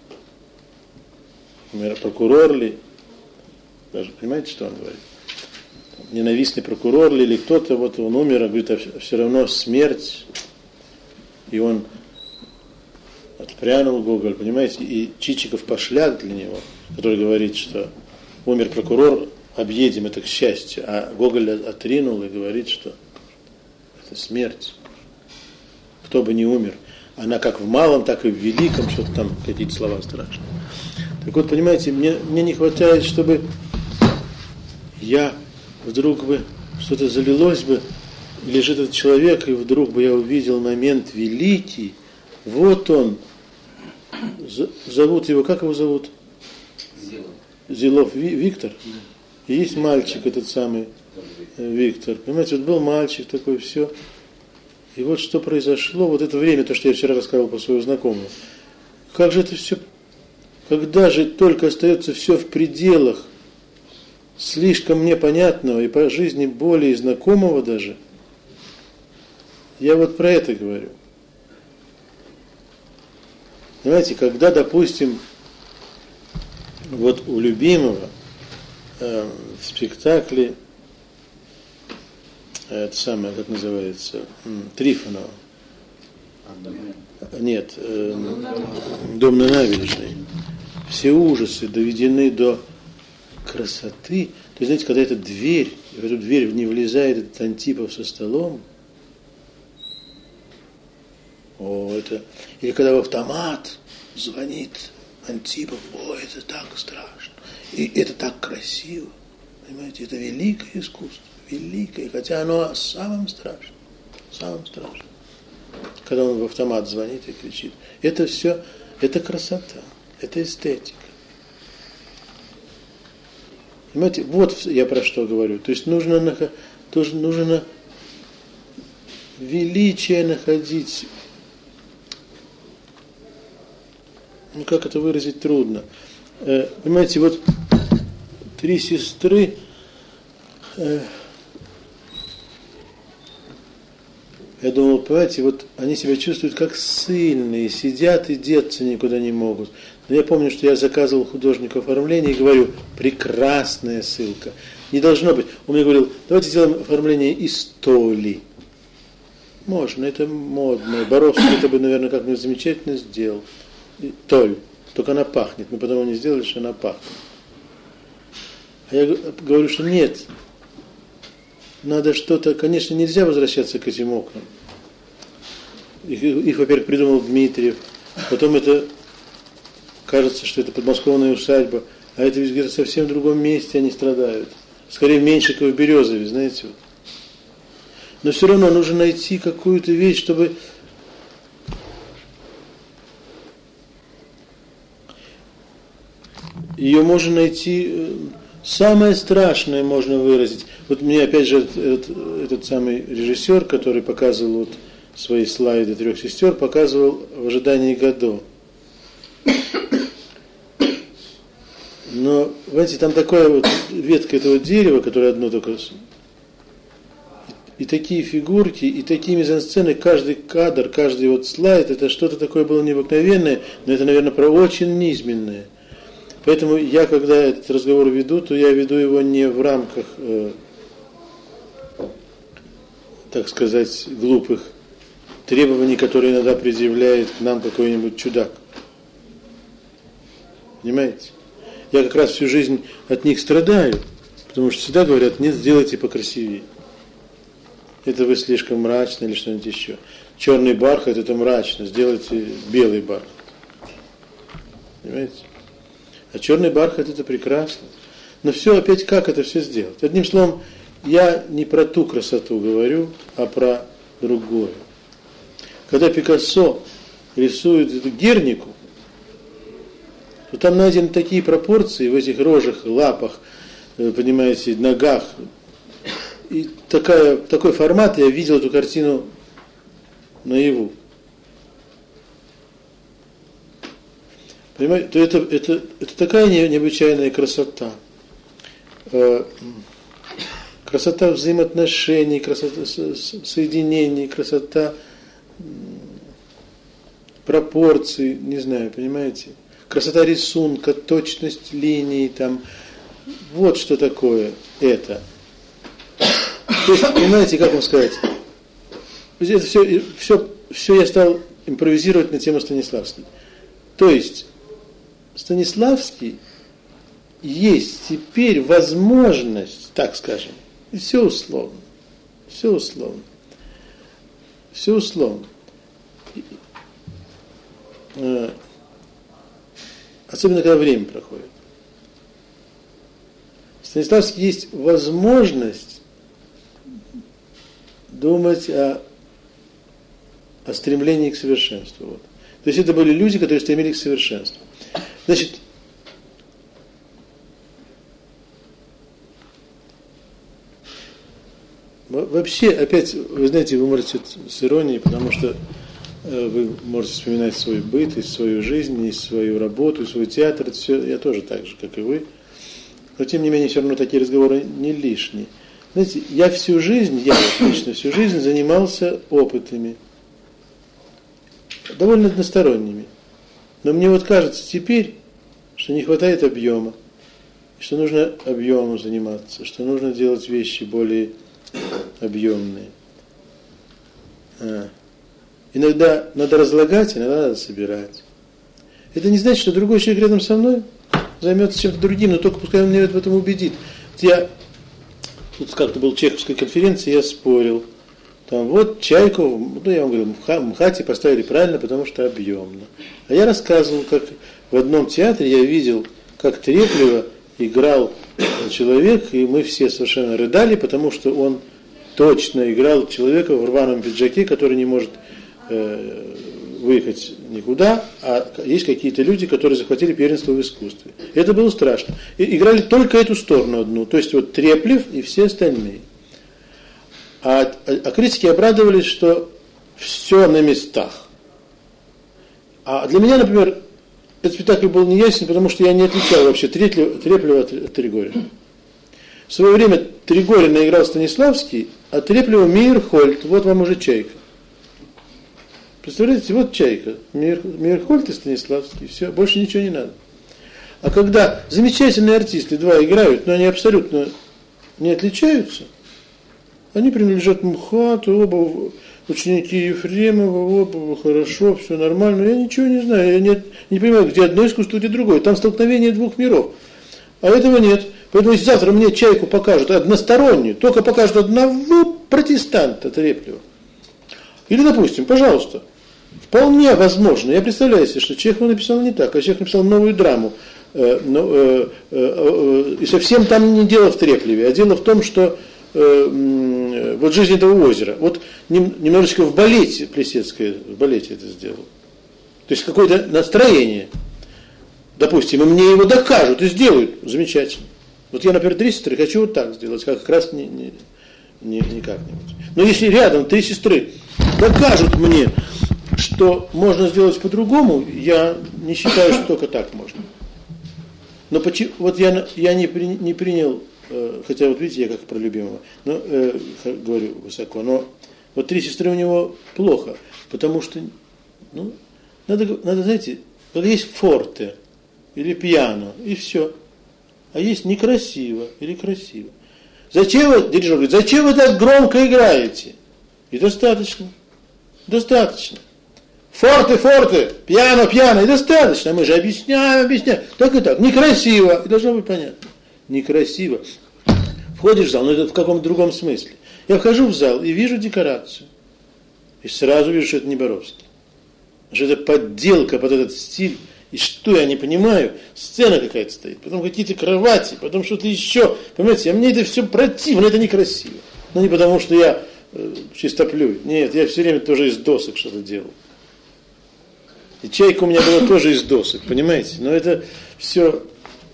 Speaker 1: прокурор ли, даже понимаете, что он говорит? Ненавистный прокурор ли, или кто-то, вот он умер, а говорит, а все равно смерть, и он отпрянул Гоголь, понимаете, и Чичиков пошляк для него, который говорит, что умер прокурор, объедем, это к счастью, а Гоголь отринул и говорит, что это смерть. Кто бы ни умер, она как в малом, так и в великом, что-то там, какие-то слова страшные. Так вот, понимаете, мне, мне не хватает, чтобы я вдруг бы, что-то залилось бы, лежит этот человек, и вдруг бы я увидел момент великий, вот он, зовут его, как его зовут?
Speaker 4: Зилов.
Speaker 1: Зилов Виктор. И есть мальчик этот самый Виктор. Понимаете, вот был мальчик такой, все. И вот что произошло, вот это время, то, что я вчера рассказывал про своего знакомого. Как же это все, когда же только остается все в пределах слишком мне понятного и по жизни более знакомого даже, я вот про это говорю. Понимаете, когда, допустим, вот у любимого э, в спектакле, э, это самое, как называется, Трифонова. Нет, э, «Дом на набережной». Все ужасы доведены до красоты. То есть, знаете, когда эта дверь, в эту дверь не влезает этот Антипов со столом, о, это... Или когда в автомат звонит Антипов, о, это так страшно, и это так красиво. Понимаете, это великое искусство, великое, хотя оно самым страшным, самым страшным. Когда он в автомат звонит и кричит. Это все, это красота, это эстетика. Понимаете, вот я про что говорю. То есть нужно, тоже нужно величие находить. Ну, как это выразить трудно. Э, понимаете, вот три сестры, э, я думал, понимаете, вот они себя чувствуют как сильные, сидят и деться никуда не могут. Но я помню, что я заказывал художнику оформление и говорю, прекрасная ссылка. Не должно быть. Он мне говорил, давайте сделаем оформление из толи. Можно, это модно. Боровский это бы, наверное, как-нибудь замечательно сделал. Толь, только она пахнет. Мы потом не сделали, что она пахнет. А я говорю, что нет. Надо что-то, конечно, нельзя возвращаться к этим окнам. Их, их во-первых, придумал Дмитриев. Потом это, кажется, что это подмосковная усадьба. А это ведь где-то совсем в другом месте они страдают. Скорее, в Меньшиково, в Березове, знаете. Вот. Но все равно нужно найти какую-то вещь, чтобы... Ее можно найти, самое страшное можно выразить. Вот мне опять же этот, этот самый режиссер, который показывал вот свои слайды трех сестер, показывал в ожидании Годо. Но, знаете, там такая вот ветка этого дерева, которое одно только... И такие фигурки, и такие мизансцены, каждый кадр, каждый вот слайд, это что-то такое было необыкновенное, но это, наверное, про очень низменное. Поэтому я, когда этот разговор веду, то я веду его не в рамках э, так сказать, глупых требований, которые иногда предъявляет к нам какой-нибудь чудак. Понимаете? Я как раз всю жизнь от них страдаю, потому что всегда говорят, нет, сделайте покрасивее. Это вы слишком мрачно или что-нибудь еще. Черный бархат это мрачно, сделайте белый бархат. Понимаете? А черный бархат это прекрасно. Но все опять как это все сделать? Одним словом, я не про ту красоту говорю, а про другое. Когда Пикассо рисует эту Гернику, то там найдены такие пропорции в этих рожах, лапах, понимаете, ногах. И такая, такой формат, я видел эту картину наяву. Понимаете, то это, это, это такая необычайная красота. Красота взаимоотношений, красота соединений, красота пропорций, не знаю, понимаете? Красота рисунка, точность линий, там, вот что такое это. То есть, понимаете, как вам сказать, это все, все, все я стал импровизировать на тему Станиславский. То есть, Станиславский есть теперь возможность, так скажем, и все условно, все условно, все условно. Особенно, когда время проходит. Станиславский есть возможность думать о, о стремлении к совершенству. Вот. То есть это были люди, которые стремились к совершенству. Значит, вообще, опять, вы знаете, вы можете с иронией, потому что вы можете вспоминать свой быт, и свою жизнь, и свою работу, и свой театр. Это все, я тоже так же, как и вы. Но, тем не менее, все равно такие разговоры не лишние. Знаете, я всю жизнь, я лично всю жизнь занимался опытами. Довольно односторонними. Но мне вот кажется теперь, что не хватает объема. Что нужно объемом заниматься. Что нужно делать вещи более объемные. А. Иногда надо разлагать, иногда надо собирать. Это не значит, что другой человек рядом со мной займется чем-то другим, но только пускай он меня в этом убедит. Вот я тут как-то был в чеховской конференции, я спорил. Там вот чайку, ну я вам говорю, в МХАТе поставили правильно, потому что объемно. А я рассказывал, как в одном театре я видел, как Треплева играл человек, и мы все совершенно рыдали, потому что он точно играл человека в рваном пиджаке, который не может выехать никуда, а есть какие-то люди, которые захватили первенство в искусстве. Это было страшно. И играли только эту сторону одну, то есть вот Треплев и все остальные. А, а критики обрадовались, что все на местах. А для меня, например, этот спектакль был неясен, потому что я не отличал вообще Треплева, Треплева от Тригорина. В свое время Тригорина играл Станиславский, а Треплева Мейерхольд. Вот вам уже чайка. Представляете, вот чайка, Мейерхольд и Станиславский, все, больше ничего не надо. А когда замечательные артисты два играют, но они абсолютно не отличаются, они принадлежат МХАТу, оба ученики Ефремова, оба хорошо, все нормально, я ничего не знаю, я не, не понимаю, где одно искусство, где другое, там столкновение двух миров, а этого нет. Поэтому если завтра мне чайку покажут одностороннюю, только покажут одного протестанта Треплева, или, допустим, пожалуйста, вполне возможно, я представляю себе, что Чехов написал не так, а Чехов написал новую драму, э, э, э, э, и совсем там не дело в Треплеве, а дело в том, что э, э, вот «Жизнь этого озера», вот нем, немножечко в балете Плесецкая, в балете это сделал, то есть какое-то настроение, допустим, и мне его докажут и сделают, замечательно. Вот я, например, три сестры хочу вот так сделать, как раз не, не, не, не как-нибудь. Но если рядом три сестры докажут мне, что можно сделать по-другому, я не считаю, что только так можно. Но почему, вот я, я не, при, не принял, э, хотя вот видите, я как про любимого, но, э, говорю высоко, но вот три сестры у него плохо, потому что, ну, надо, надо знаете, вот есть форте или пиано, и все. А есть некрасиво или красиво. Зачем вы, дирижер говорит, зачем вы так громко играете? И достаточно. Достаточно. Форте, форте, пьяно, пьяно, и достаточно. Мы же объясняем, объясняем. Так и так. Некрасиво. И должно быть понятно. Некрасиво. Входишь в зал, но это в каком-то другом смысле. Я вхожу в зал и вижу декорацию. И сразу вижу, что это не Боровский. Что это подделка под этот стиль. И что я не понимаю, сцена какая-то стоит, потом какие-то кровати, потом что-то еще. Понимаете, а мне это все противно, это некрасиво. Но не потому, что я э, чистоплюй. Нет, я все время тоже из досок что-то делал. И чайка у меня была тоже из досок, понимаете? Но это все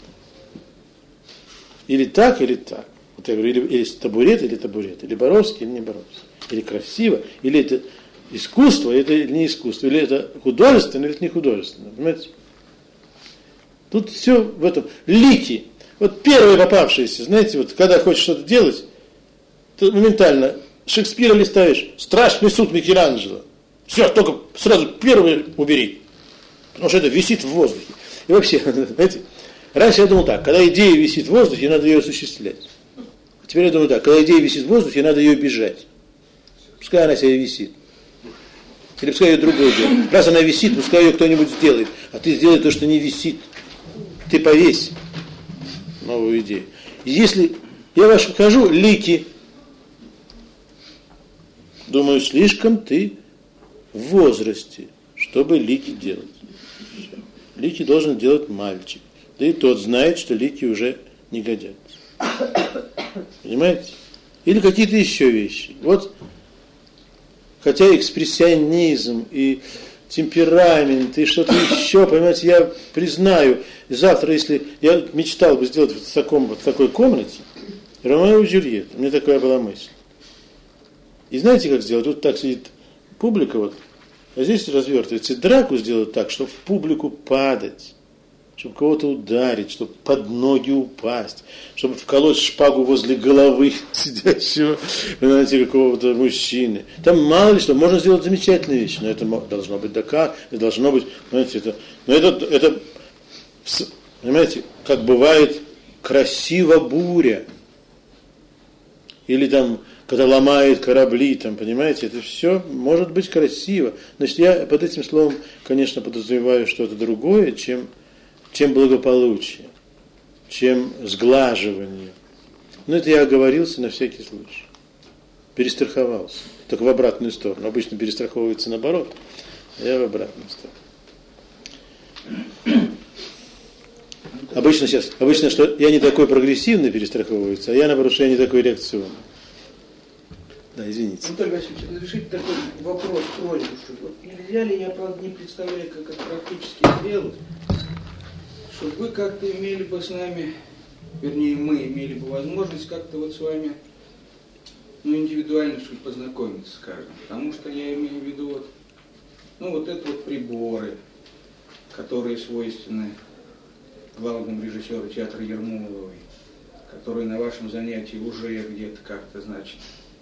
Speaker 1: или так, или так. Вот я говорю, или, или табурет, или табурет, или Боровский, или не Боровский. Или красиво, или это искусство, или это не искусство, или это художественно, или это не художественно. Понимаете? Тут все в этом. Лики. Вот первые попавшиеся, знаете, вот когда хочешь что-то делать, ты моментально Шекспира листаешь, страшный суд Микеланджело. Все, только сразу первый убери. Потому что это висит в воздухе. И вообще, знаете, раньше я думал так, когда идея висит в воздухе, надо ее осуществлять. А теперь я думаю так, когда идея висит в воздухе, надо ее бежать. Пускай она себе висит. Или пускай ее другой делает. Раз она висит, пускай ее кто-нибудь сделает. А ты сделай то, что не висит. Ты повесь новую идею. И если я ваш покажу лики, думаю, слишком ты в возрасте, чтобы лики делать. Все. Лики должен делать мальчик. Да и тот знает, что лики уже не годятся. Понимаете? Или какие-то еще вещи. Вот, хотя экспрессионизм и темперамент и что-то еще, понимаете, я признаю, завтра, если я мечтал бы сделать вот в, таком, вот в такой комнате Ромео и Джульетту, у меня такая была мысль. И знаете, как сделать? Вот так сидит публика, вот, а здесь развертывается, и драку сделать так, чтобы в публику падать, чтобы кого-то ударить, чтобы под ноги упасть, чтобы вколоть шпагу возле головы сидящего, понимаете, какого-то мужчины. Там мало ли что, можно сделать замечательные вещи, но это должно быть дока, это должно быть, понимаете, это, но это, это, понимаете, как бывает красиво буря, или там, когда ломает корабли, там, понимаете, это все может быть красиво. Значит, я под этим словом, конечно, подразумеваю что-то другое, чем чем благополучие, чем сглаживание. Но это я оговорился на всякий случай. Перестраховался. Только в обратную сторону. Обычно перестраховывается наоборот, а я в обратную сторону. Обычно сейчас, обычно, что я не такой прогрессивный перестраховывается, а я, наоборот, что я не такой реакционный. Да, извините.
Speaker 3: Анатолий Васильевич, разрешите такой вопрос, просьбу, что вот нельзя ли, я, правда, не представляю, как это практически сделать, чтобы вы как-то имели бы с нами, вернее, мы имели бы возможность как-то вот с вами, ну, индивидуально, чтобы познакомиться, скажем. Потому что я имею в виду вот, ну, вот это вот приборы, которые свойственны главному режиссеру театра Ермоловой, которые на вашем занятии уже где-то как-то, значит,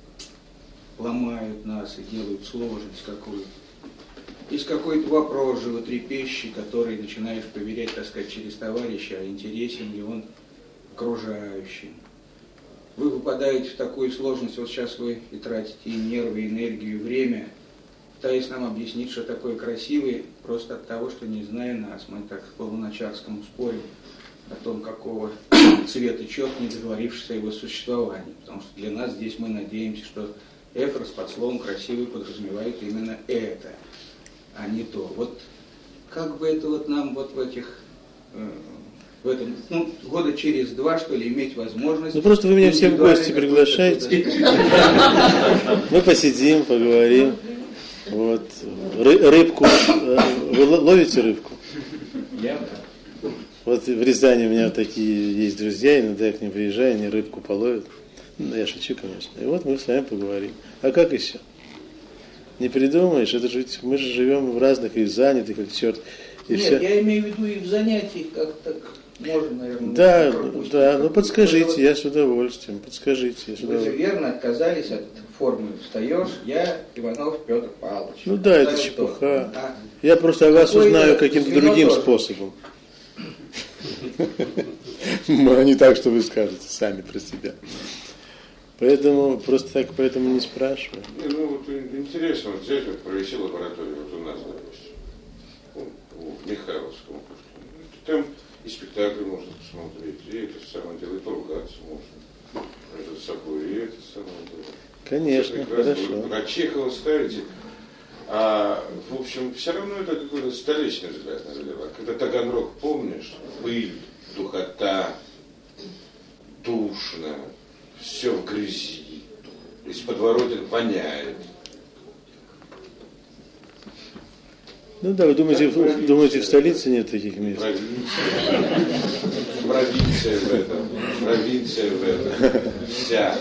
Speaker 3: ломают нас и делают сложность какую-то. Есть какой-то вопрос животрепещущий, который начинаешь проверять, так сказать, через товарища, а интересен ли он окружающим. Вы попадаете в такую сложность, вот сейчас вы и тратите и нервы, и энергию, и время, пытаясь нам объяснить, что такое красивое, просто от того, что не зная нас. Мы так по Луначарскому спорим о том, какого цвета чет, не договорившись о его существовании. Потому что для нас здесь мы надеемся, что эфрос под словом «красивый» подразумевает именно это, а не то. Вот как бы это вот нам вот в этих, э, в этом, ну, года через два, что ли, иметь возможность...
Speaker 1: Ну, просто вы меня все в гости приглашаете. Мы посидим, поговорим. Вот. Ры- рыбку. Вы ловите рыбку?
Speaker 3: Я?
Speaker 1: Вот в Рязани у меня такие есть друзья, иногда я к ним приезжаю, они рыбку половят. Ну, я шучу, конечно. И вот мы с вами поговорим. А как еще? Не придумаешь, это же мы же живем в разных и заняты, как черт. И
Speaker 3: Нет,
Speaker 1: все.
Speaker 3: я имею в виду и в занятиях, как так можно, наверное.
Speaker 1: Да, да, ну подскажите, я с удовольствием, подскажите. Я с
Speaker 5: Вы же
Speaker 1: удовольствием.
Speaker 5: верно отказались от формы. Встаешь, я Иванов Петр Павлович.
Speaker 1: Ну да, это
Speaker 5: Ставил
Speaker 1: чепуха.
Speaker 5: то. А
Speaker 1: Я просто о вас
Speaker 5: Какое
Speaker 1: узнаю каким-то
Speaker 5: звено
Speaker 1: другим
Speaker 5: тоже.
Speaker 1: способом. А не так, что вы скажете сами про себя. Поэтому просто так поэтому не спрашиваю.
Speaker 6: Не, ну вот интересно вот взять, вот провести лабораторию, вот у нас, допустим, ну, в Михайловском. Там и спектакли можно посмотреть, и это самое дело, и поругаться можно. Это собой, и это самое дело.
Speaker 1: Конечно, хорошо.
Speaker 6: Про Чехова ставите. А, в общем, все равно это какой-то столичный взгляд на дело. Когда Таганрог, помнишь, пыль, духота, душно, все в грязи, из подворотен воняет.
Speaker 1: Ну да, вы думаете,
Speaker 6: да,
Speaker 1: в, думаете, в столице нет таких мест?
Speaker 6: Провинция, провинция в этом, провинция в этом, вся.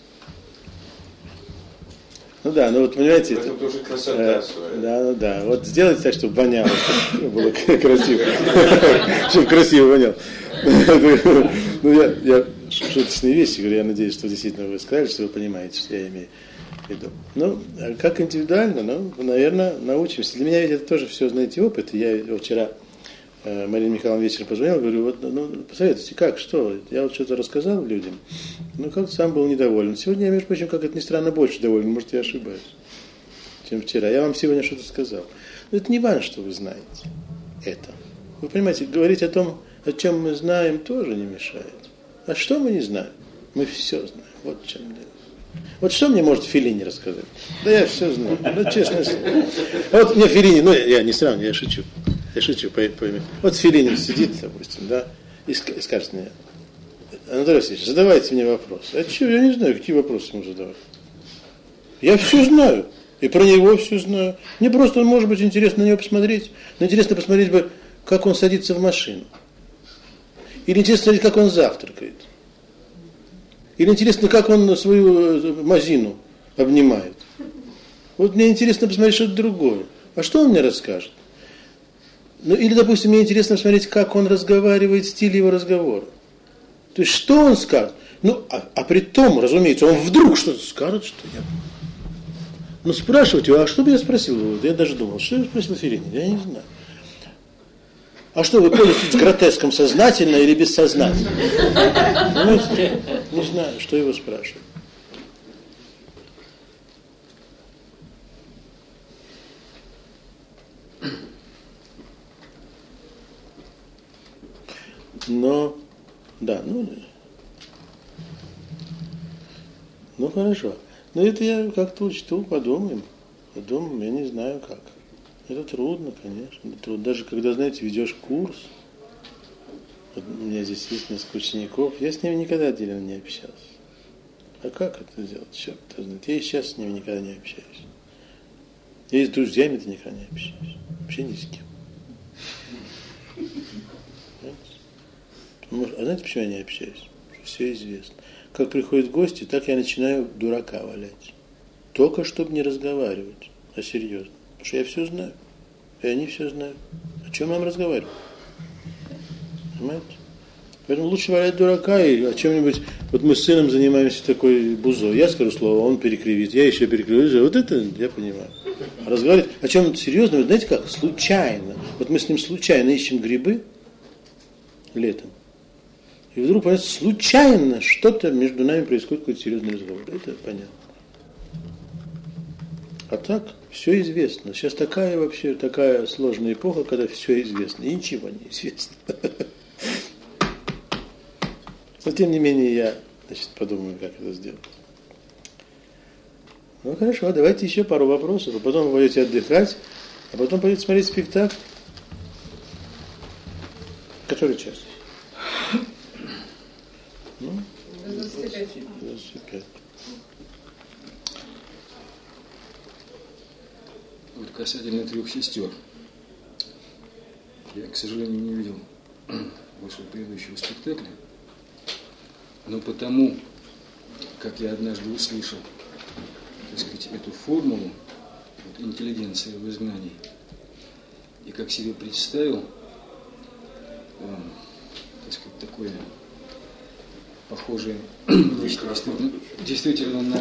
Speaker 1: Ну да, ну вот понимаете,
Speaker 6: это тоже красота своя.
Speaker 1: Да, ну да. Вот сделайте так, чтобы воняло, чтобы было красиво, чтобы красиво воняло. Ну я, я шуточные вещи говорю, я надеюсь, что действительно вы сказали, что вы понимаете, что я имею в виду. Ну, как индивидуально, ну, наверное, научимся. Для меня ведь это тоже все, знаете, опыт. Я вчера Марина Михайловна вечером позвонила, говорю, вот, ну, посоветуйте, как, что? Я вот что-то рассказал людям, ну, как-то сам был недоволен. Сегодня я, между прочим, как это ни странно, больше доволен, может, я ошибаюсь, чем вчера. Я вам сегодня что-то сказал. Но это не важно, что вы знаете это. Вы понимаете, говорить о том, о чем мы знаем, тоже не мешает. А что мы не знаем? Мы все знаем. Вот в чем дело. Вот что мне может Феллини рассказать? Да я все знаю. Ну, честно слово. Вот мне Феллини, ну, я не сравниваю, я шучу. Я шучу, пойми. Вот Феллини сидит, допустим, да, и скажет мне: Анатолий Васильевич, задавайте мне вопросы. А что, я не знаю, какие вопросы ему задавать. Я все знаю. И про него все знаю. Мне просто, может быть, интересно на него посмотреть. Но интересно посмотреть бы, как он садится в машину. Или интересно смотреть, как он завтракает. Или интересно, как он свою мазину обнимает. Вот мне интересно посмотреть что-то другое. А что он мне расскажет? Ну, или, допустим, мне интересно посмотреть, как он разговаривает, стиль его разговора. То есть, что он скажет? Ну, а, а при том, разумеется, он вдруг что-то скажет, что я... Ну, спрашивать его, а что бы я спросил? Я даже думал, что я спросил Феллини? Я не знаю. А что, вы пользуетесь гротеском сознательно или бессознательно? Понимаете? Не знаю, что его спрашивать. Но, да, ну, ну хорошо. Но это я как-то учту, подумаем. Подумаем, я не знаю как. Это трудно, конечно. Это трудно. Даже когда, знаете, ведешь курс, вот у меня здесь есть несколько учеников, я с ними никогда отдельно не общался. А как это сделать? Черт кто знает. Я и сейчас с ними никогда не общаюсь. Я и с друзьями-то никогда не общаюсь. Вообще ни с кем. А знаете, почему я не общаюсь? Все известно. Как приходят гости, так я начинаю дурака валять. Только чтобы не разговаривать, а серьезно. Потому что я все знаю. И они все знают. О чем нам разговаривать? Понимаете? Поэтому лучше валять дурака и о чем-нибудь. Вот мы с сыном занимаемся такой бузой. Я скажу слово, он перекривит. Я еще перекривлю. Вот это я понимаю. А разговаривать о чем-то серьезном, знаете как? Случайно. Вот мы с ним случайно ищем грибы летом. И вдруг, понимаете, случайно что-то между нами происходит, какой-то серьезный разговор. Это понятно. А так, все известно. Сейчас такая вообще, такая сложная эпоха, когда все известно. И ничего не известно. Но, тем не менее, я, значит, подумаю, как это сделать. Ну, хорошо, давайте еще пару вопросов, а потом вы пойдете отдыхать, а потом пойдете смотреть спектакль. Который час? Ну, двадцать пять.
Speaker 7: Вот касательно трех сестер. Я, к сожалению, не видел вашего предыдущего спектакля, но потому, как я однажды услышал, так сказать, эту формулу вот, интеллигенции в изгнании, и как себе представил, э, так сказать, такое похожее нечто действительно, действительно на,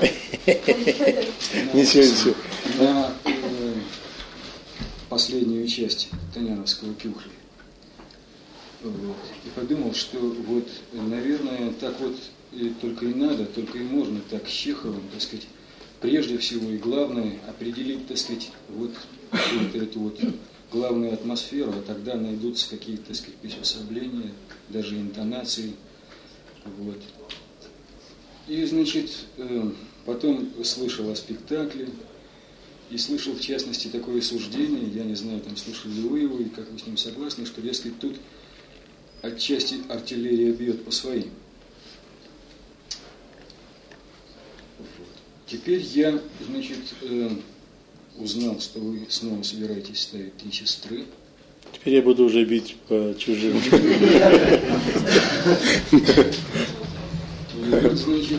Speaker 7: на, на э, последнюю часть Тоняновского Кюхли. Вот. И подумал, что вот, наверное, так вот и только и надо, только и можно так с Чеховым, так сказать, прежде всего и главное определить, так сказать, вот, вот эту вот главную атмосферу, а тогда найдутся какие-то, так сказать, приспособления, даже интонации. Вот. И, значит, потом слышал о спектакле, и слышал, в частности, такое суждение, я не знаю, там, слышали ли вы его, и как вы с ним согласны, что, дескать, тут отчасти артиллерия бьет по своим. Теперь я, значит, э, узнал, что вы снова собираетесь ставить «Три сестры».
Speaker 1: Теперь я буду уже бить по чужим.
Speaker 7: Значит,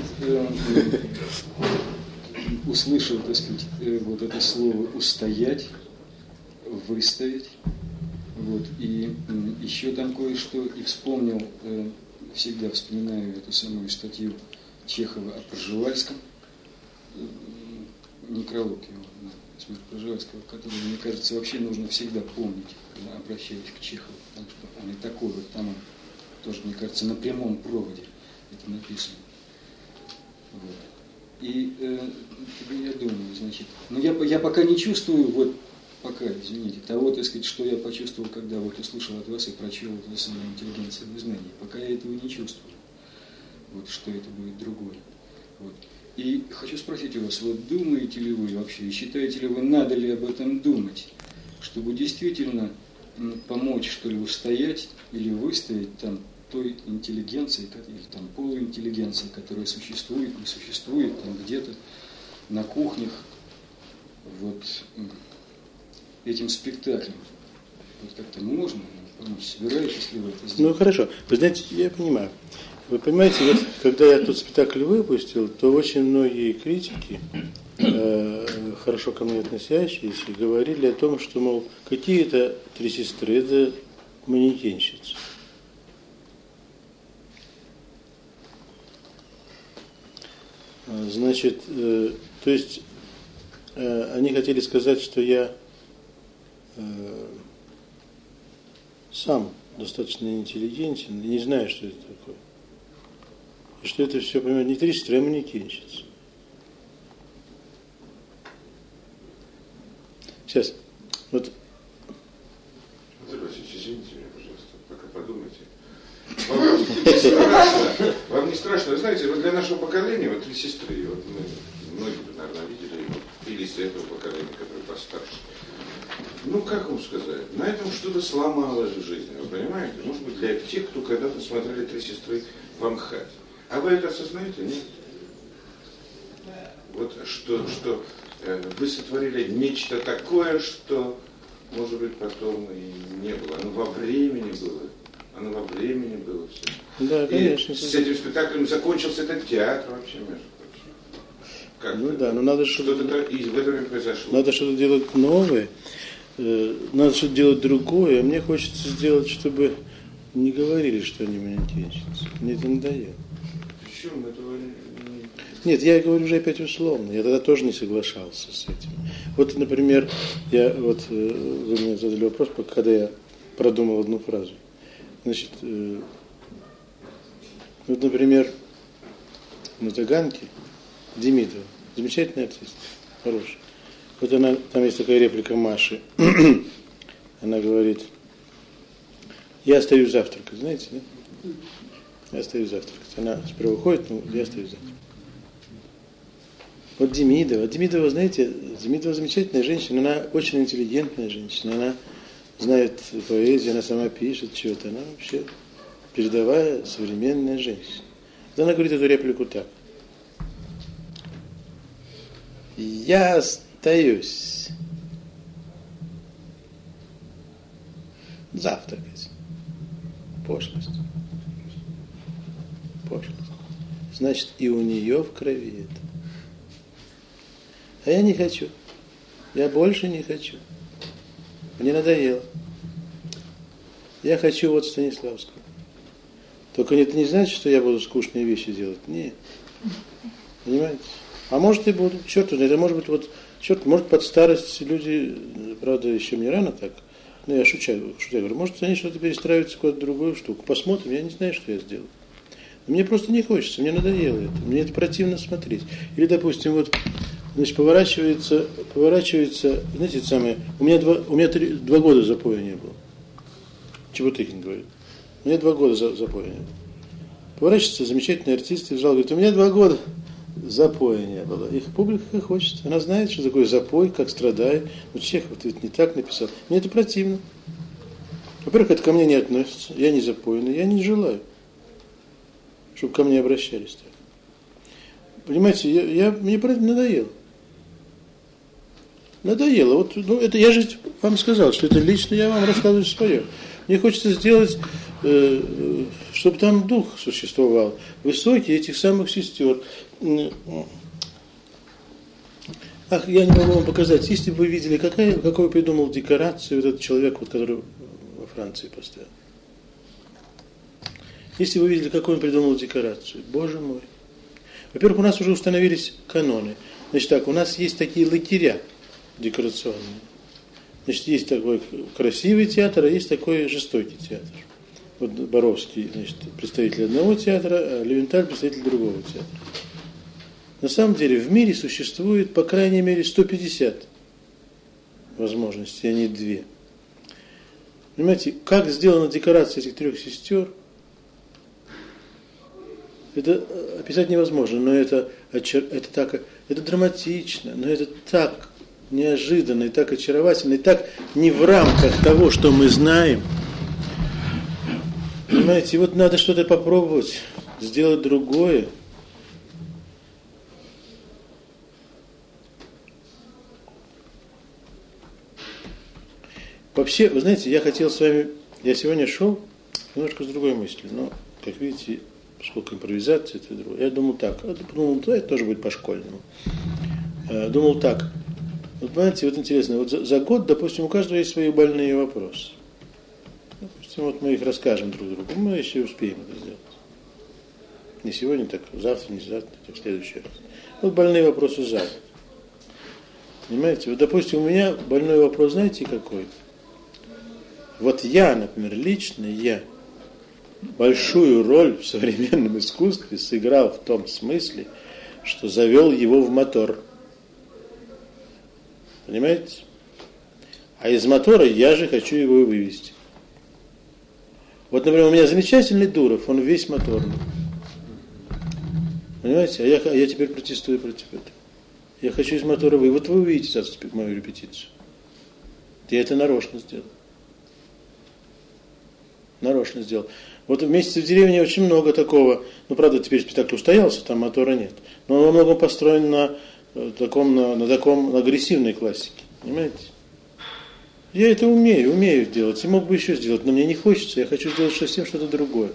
Speaker 7: услышал, так сказать, вот это слово «устоять», «выставить». Вот, и еще там кое-что, и вспомнил, всегда вспоминаю эту самую статью Чехова о Пржевальском, некролог его, смерть Пржевальского, который, мне кажется, вообще нужно всегда помнить, когда обращаюсь к Чехову, потому что он и такой вот там, тоже, мне кажется, на прямом проводе это написано. Вот. И э, я думаю, значит, ну я, я пока не чувствую, вот пока, извините, того, так сказать, что я почувствовал, когда вот услышал от вас и прочел это самое «Интеллигенция в знании». Пока я этого не чувствую, вот, что это будет другое. Вот. И хочу спросить у вас, вот думаете ли вы вообще, и считаете ли вы, надо ли об этом думать, чтобы действительно помочь, что ли, устоять или выстоять там той интеллигенции, или там полуинтеллигенции, которая существует, не существует, там где-то на кухнях, вот этим спектаклем. Вот как-то можно помочь, собираетесь ли вы это сделать?
Speaker 1: Ну хорошо, вы знаете, я понимаю. Вы понимаете, вот когда я тут спектакль выпустил, то очень многие критики, э, хорошо ко мне относящиеся, говорили о том, что, мол, какие-то три сестры, это манекенщицы. Значит, э, то есть э, они хотели сказать, что я э, сам достаточно интеллигентен и не знаю, что это такое. И что это все, понимаете, не три сестры, а манекенщицы. Сейчас. Вот.
Speaker 6: Анатолий Васильевич, извините меня, пожалуйста, пока подумайте. Вам не страшно, вам не страшно. Вы знаете, вот для нашего поколения, вот «Три сестры», вот мы, многие, наверное, видели его, или из этого поколения, которое постарше. Ну, как вам сказать, на этом что-то сломалось в жизни, вы понимаете? Может быть, для тех, кто когда-то смотрели «Три сестры» в Амхате. А вы это осознаете? Нет? Вот что, что э, вы сотворили нечто такое, что, может быть, потом и не было. Оно во времени было. Оно во времени было все.
Speaker 1: Да, конечно.
Speaker 6: И с этим спектаклем закончился этот театр вообще, между прочим. Как
Speaker 1: ну
Speaker 6: это?
Speaker 1: да, но надо
Speaker 6: что-то
Speaker 1: что-то...
Speaker 6: и в это время произошло.
Speaker 1: Надо что-то делать новое, э, надо что-то делать другое. А мне хочется сделать, чтобы не говорили, что они манекенщицы. Мне это надоело.
Speaker 6: Почему этого не...
Speaker 1: Нет, я говорю уже опять условно. Я тогда тоже не соглашался с этим. Вот, например, я вот э, вы мне задали вопрос, когда я продумал одну фразу. Значит, э, вот, например, на Таганке Демидова, замечательный артист, хороший. Вот она, там есть такая реплика Маши. Она говорит: я остаюсь завтракать, знаете, да? Я остаюсь завтракать. Она сперва уходит, но я остаюсь завтракать. Вот Демидова. Демидова, знаете, Демидова замечательная женщина, она очень интеллигентная женщина, она знает поэзию, она сама пишет чего-то, она вообще передовая современная женщина. Вот она говорит эту реплику так: я остаюсь завтракать. Пошлость. Пошлость. Значит, и у нее в крови это. А я не хочу. Я больше не хочу. Мне надоело. Я хочу вот Станиславского. Только это не значит, что я буду скучные вещи делать. Нет. Понимаете? А может и буду. Черт, это может быть вот, черт, может под старость люди, правда, еще не рано так. Ну, я шучу, шучу, я говорю, может, они что-то перестраиваются в какую-то другую штуку. Посмотрим, я не знаю, что я сделаю. Мне просто не хочется, мне надоело это, мне это противно смотреть. Или, допустим, вот, значит, поворачивается, поворачивается, знаете, это самое, у меня два, у меня три, два года запоя не было. Чеботыкин говорит. У меня два года запоя не было. Поворачивается замечательный артист и в зал говорит, у меня два года запоя не было. Их публика как хочет. Она знает, что такое запой, как страдает. Вот Чехов вот ведь не так написал. Мне это противно. Во-первых, это ко мне не относится. Я не запойный, я не желаю, чтобы ко мне обращались так. Понимаете, я, я, мне надоело. Надоело. Вот, ну, это я же вам сказал, что это лично я вам рассказываю свое. Мне хочется сделать, э, чтобы там дух существовал. Высокий этих самых сестер. Ах, я не могу вам показать. Если бы вы видели, какая, какую придумал декорацию вот этот человек, вот, который во Франции поставил. Если вы видели, какую он придумал декорацию. Боже мой. Во-первых, у нас уже установились каноны. Значит так, у нас есть такие лагеря декорационные. Значит, есть такой красивый театр, а есть такой жестокий театр. Вот Боровский, значит, представитель одного театра, а Левенталь представитель другого театра. На самом деле в мире существует, по крайней мере, сто пятьдесят возможностей, а не две. Понимаете, как сделана декорация этих трех сестер, это описать невозможно, но это, это, так, это драматично, но это так неожиданно, и так очаровательно, и так не в рамках того, что мы знаем. Понимаете, вот надо что-то попробовать, сделать другое. Вообще, вы знаете, я хотел с вами, я сегодня шел немножко с другой мыслью, но, как видите, поскольку импровизация, это другое. Я думал так, думал, да, это тоже будет по-школьному. Думал так, вот понимаете, вот интересно, вот за, за год, допустим, у каждого есть свои больные вопросы. Допустим, вот мы их расскажем друг другу, мы еще успеем это сделать. Не сегодня, так завтра, не завтра, так в следующий раз. Вот больные вопросы за год. Понимаете, вот, допустим, у меня больной вопрос, знаете, какой? Вот я, например, лично я большую роль в современном искусстве сыграл в том смысле, что завел его в мотор. Понимаете? А из мотора я же хочу его и вывести. Вот, например, у меня замечательный Дуров, он весь моторный. Понимаете? А я, а я теперь протестую против этого. Я хочу из мотора вывести. Вот вы увидите завтра мою репетицию. Я это нарочно сделал. Нарочно сделал. Вот в «Месяце в деревне» очень много такого. Ну, правда, теперь спектакль устоялся, там мотора нет. Но он во многом построен на таком, на, на таком на агрессивной классике. Понимаете? Я это умею, умею делать. И мог бы еще сделать, но мне не хочется. Я хочу сделать совсем что-то другое.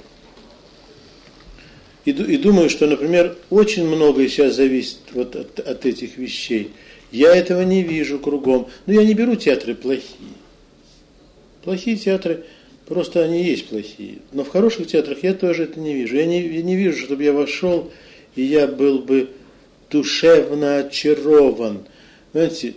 Speaker 1: И, и думаю, что, например, очень многое сейчас зависит вот от, от этих вещей. Я этого не вижу кругом. Но я не беру театры плохие. Плохие театры... Просто они есть плохие. Но в хороших театрах я тоже это не вижу. Я не, я не вижу, чтобы я вошел, и я был бы душевно очарован. Знаете,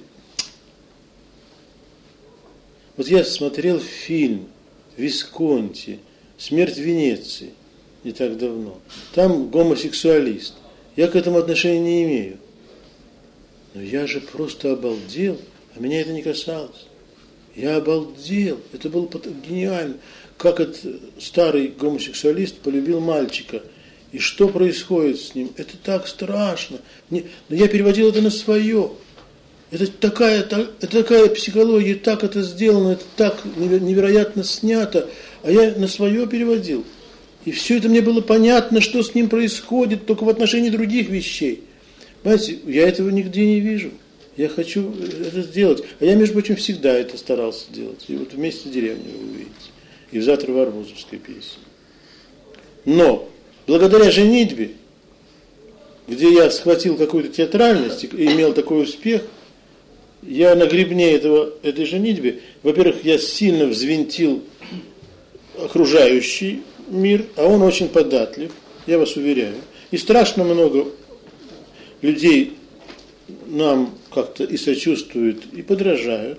Speaker 1: вот я смотрел фильм «Висконти», «Смерть в Венеции» не так давно. Там гомосексуалист. Я к этому отношения не имею. Но я же просто обалдел, а меня это не касалось. Я обалдел. Это было гениально. Как этот старый гомосексуалист полюбил мальчика. И что происходит с ним? Это так страшно. Но я переводил это на свое. Это такая, это такая психология, так это сделано, это так невероятно снято. А я на свое переводил. И все это мне было понятно, что с ним происходит, только в отношении других вещей. Понимаете, я этого нигде не вижу. Я хочу это сделать. А я, между прочим, всегда это старался делать. И вот в «Месяце в деревне» вы увидите. И в «Завтра в Арбузовской песне». Но благодаря женитьбе, где я схватил какую-то театральность и имел такой успех, я на гребне этого, этой женитьбы, во-первых, я сильно взвинтил окружающий мир, а он очень податлив, я вас уверяю. И страшно много людей нам как-то и сочувствуют, и подражают.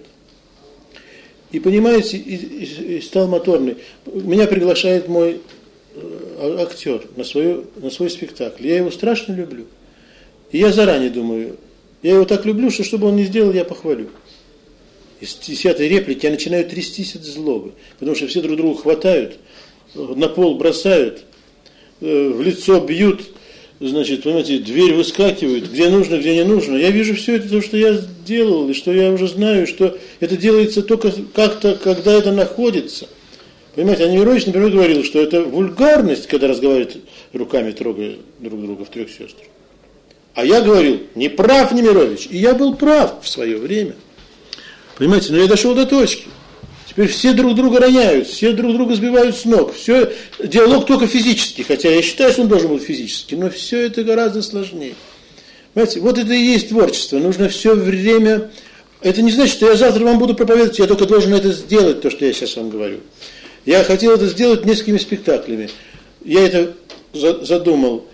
Speaker 1: И, понимаете, и, и, и стал моторный. Меня приглашает мой актер на, свою, на свой спектакль. Я его страшно люблю. И я заранее думаю, я его так люблю, что что бы он ни сделал, я похвалю. Из, из этой реплики я начинаю трястись от злобы, потому что все друг друга хватают, на пол бросают, э, в лицо бьют, значит, понимаете, дверь выскакивает, где нужно, где не нужно. Я вижу все это, то, что я сделал, и что я уже знаю, что это делается только как-то, когда это находится. Понимаете, а Немирович, например, говорил, что это вульгарность, когда разговаривают руками, трогая друг друга в трех сестрах. А я говорил, не прав Немирович, и я был прав в свое время. Понимаете, но я дошел до точки. Теперь все друг друга роняют, все друг друга сбивают с ног. Все, диалог только физический, хотя я считаю, что он должен быть физический, но все это гораздо сложнее. Понимаете, вот это и есть творчество. Нужно все время... Это не значит, что я завтра вам буду проповедовать, я только должен это сделать, то, что я сейчас вам говорю. Я хотел это сделать несколькими спектаклями. Я это задумал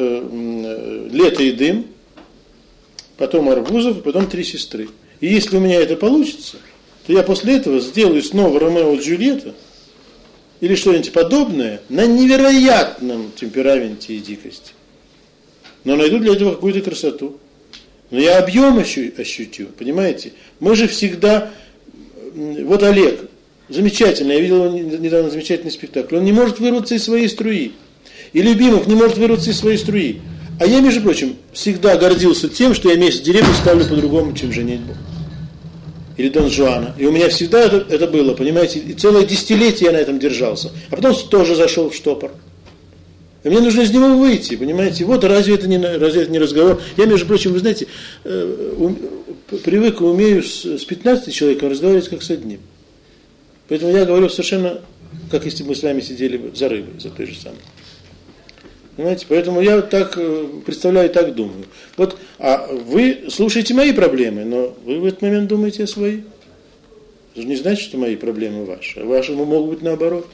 Speaker 1: э, «Лето и дым», потом «Арбузов», потом «Три сестры». И если у меня это получится, то я после этого сделаю снова «Ромео и Джульетта» или что-нибудь подобное на невероятном темпераменте и дикости. Но найду для этого какую-то красоту. Но я объем ощутю, понимаете? Мы же всегда... Вот Олег, замечательно, я видел его недавно замечательный спектакль. Он не может вырваться из своей струи. И Любимов не может вырваться из своей струи. А я, между прочим, всегда гордился тем, что я «Месяц в деревне» ставлю по-другому, чем «Женитьбу». Или Дон Жуана. И у меня всегда это, это было, понимаете, и целое десятилетие я на этом держался. А потом тоже зашел в штопор. И мне нужно из него выйти, понимаете. Вот разве это не, разве это не разговор? Я, между прочим, вы знаете, э, у, привык и умею с, с пятнадцатым человеком разговаривать как с одним. Поэтому я говорю совершенно, как если бы мы с вами сидели за рыбой, за той же самой. Понимаете? Поэтому я так представляю, так думаю. Вот, а вы слушаете мои проблемы, но вы в этот момент думаете о своих. Это же не значит, что мои проблемы ваши. А ваши могут быть наоборот.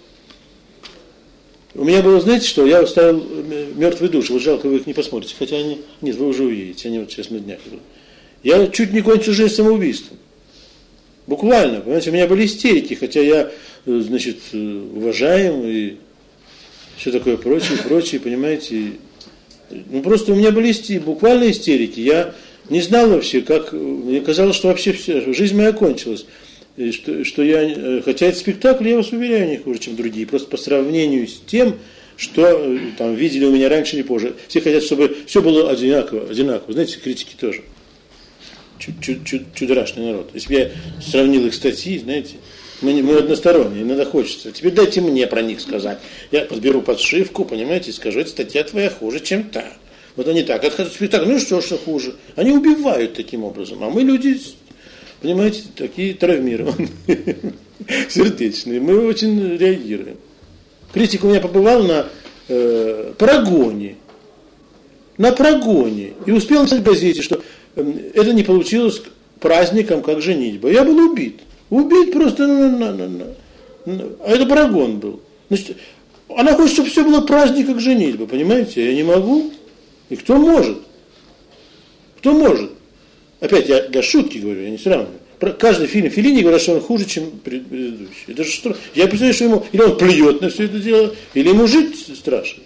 Speaker 1: У меня было, знаете что, я ставил «Мертвые души». Вот жалко, вы их не посмотрите. Хотя они, нет, вы уже увидите, они вот сейчас на днях идут. Я чуть не кончил жизнь самоубийством. Буквально, понимаете, у меня были истерики, хотя я, значит, уважаем и все такое прочее, прочее, понимаете. Ну, просто у меня были истерики, буквально истерики. Я не знал вообще, как... Мне казалось, что вообще все, жизнь моя кончилась. И что, что я... Хотя это спектакль, я вас уверяю, не хуже, чем другие. Просто по сравнению с тем, что там видели у меня раньше или позже. Все хотят, чтобы все было одинаково. одинаково. Знаете, критики тоже. Чудо-чудо-чудо-чудо-рашный народ. Если бы я сравнил их статьи, знаете... Мы, мы односторонние, иногда хочется. Теперь дайте мне про них сказать. Я подберу подшивку, понимаете, и скажу, эта статья твоя хуже, чем та. Вот они так, это спектакль, ну что, что хуже? Они убивают таким образом. А мы люди, понимаете, такие травмированные, сердечные. Мы очень реагируем. Критик у меня побывал на э, прогоне. На прогоне. И успел написать в газете, что э, это не получилось праздником, как женитьба. Я был убит. Убить просто, ну, на, на, на, на. А это прогон был. Значит, она хочет, чтобы все было праздник, как женитьба, понимаете? Я не могу. И кто может? Кто может? Опять я для шутки говорю, я не сравниваю. Про каждый фильм Феллини говорят, что он хуже, чем предыдущий. Это же страшно. Я представляю, что ему или он плюет на все это дело, или ему жить страшно.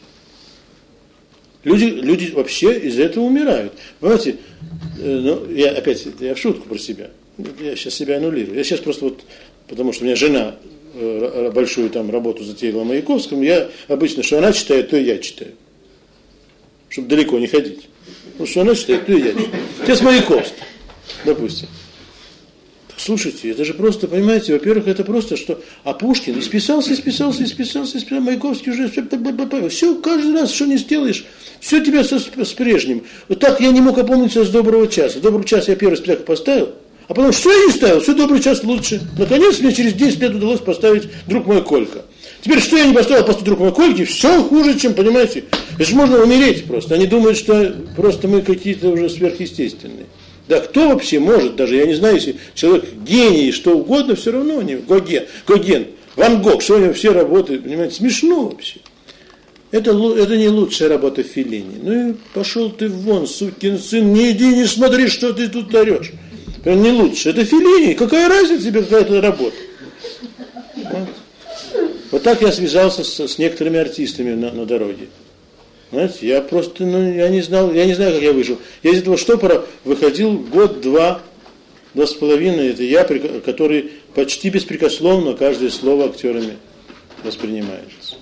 Speaker 1: Люди, люди вообще из-за этого умирают. Понимаете, ну, я опять, я в шутку про себя. Я сейчас себя аннулирую. Я сейчас просто вот, потому что у меня жена э, большую там работу затеяла в Маяковском, я обычно, что она читает, то и я читаю. Чтобы далеко не ходить. Потому что она читает, то и я читаю. Сейчас Маяковский, допустим. Так, слушайте, это же просто, понимаете, во-первых, это просто, что... А Пушкин исписался, исписался, исписался, исписался, Маяковский уже... Все, каждый раз, что не сделаешь, все тебя со, с прежним. Вот так я не мог опомниться с «Доброго часа». «Доброго часа» я первый спектакль поставил. А потом, что я не ставил? Все «Добрый час» лучше. Наконец, мне через десять лет удалось поставить «Друг мой Колька». Теперь, что я не поставил после «Друг мой Кольки», все хуже, чем, понимаете, это же можно умереть просто. Они думают, что просто мы какие-то уже сверхъестественные. Да кто вообще может, даже, я не знаю, если человек гений, что угодно, все равно не Гоген, Гоген, Ван Гог, что у него все работы, понимаете, смешно вообще. Это, это не лучшая работа Феллини. Ну и пошел ты вон, сукин сын, не иди, не смотри, что ты тут орешь. Это не лучше. Это Феллини. Какая разница тебе какая-то работа? Вот так я связался с, с некоторыми артистами на, на дороге. Знаете, я просто, ну, я не знал, я не знаю, как я выжил. Я из этого штопора выходил год-два, два с половиной. Это я, который почти беспрекословно каждое слово актерами воспринимается.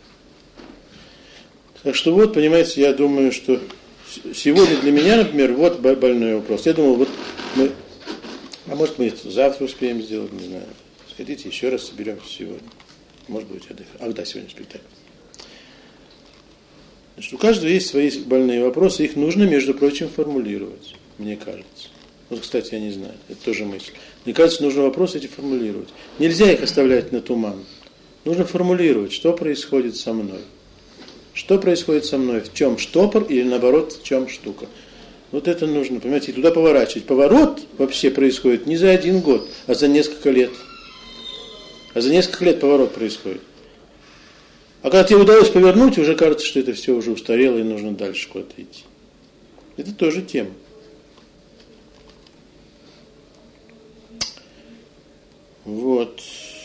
Speaker 1: Так что вот, понимаете, я думаю, что сегодня для меня, например, вот больной вопрос. Я думал, вот мы, а может мы это завтра успеем сделать, не знаю. Сходите, еще раз соберемся сегодня. Может быть, отдыхать. А, да, сегодня спектакль. Значит, у каждого есть свои больные вопросы, их нужно, между прочим, формулировать, мне кажется. Вот, кстати, я не знаю, это тоже мысль. Мне кажется, нужно вопросы эти формулировать. Нельзя их оставлять на туман. Нужно формулировать, что происходит со мной. Что происходит со мной? В чем штопор или, наоборот, в чем штука? Вот это нужно, понимаете, и туда поворачивать. Поворот вообще происходит не за один год, а за несколько лет. А за несколько лет поворот происходит. А когда тебе удалось повернуть, уже кажется, что это все уже устарело и нужно дальше куда-то идти. Это тоже тема. Вот.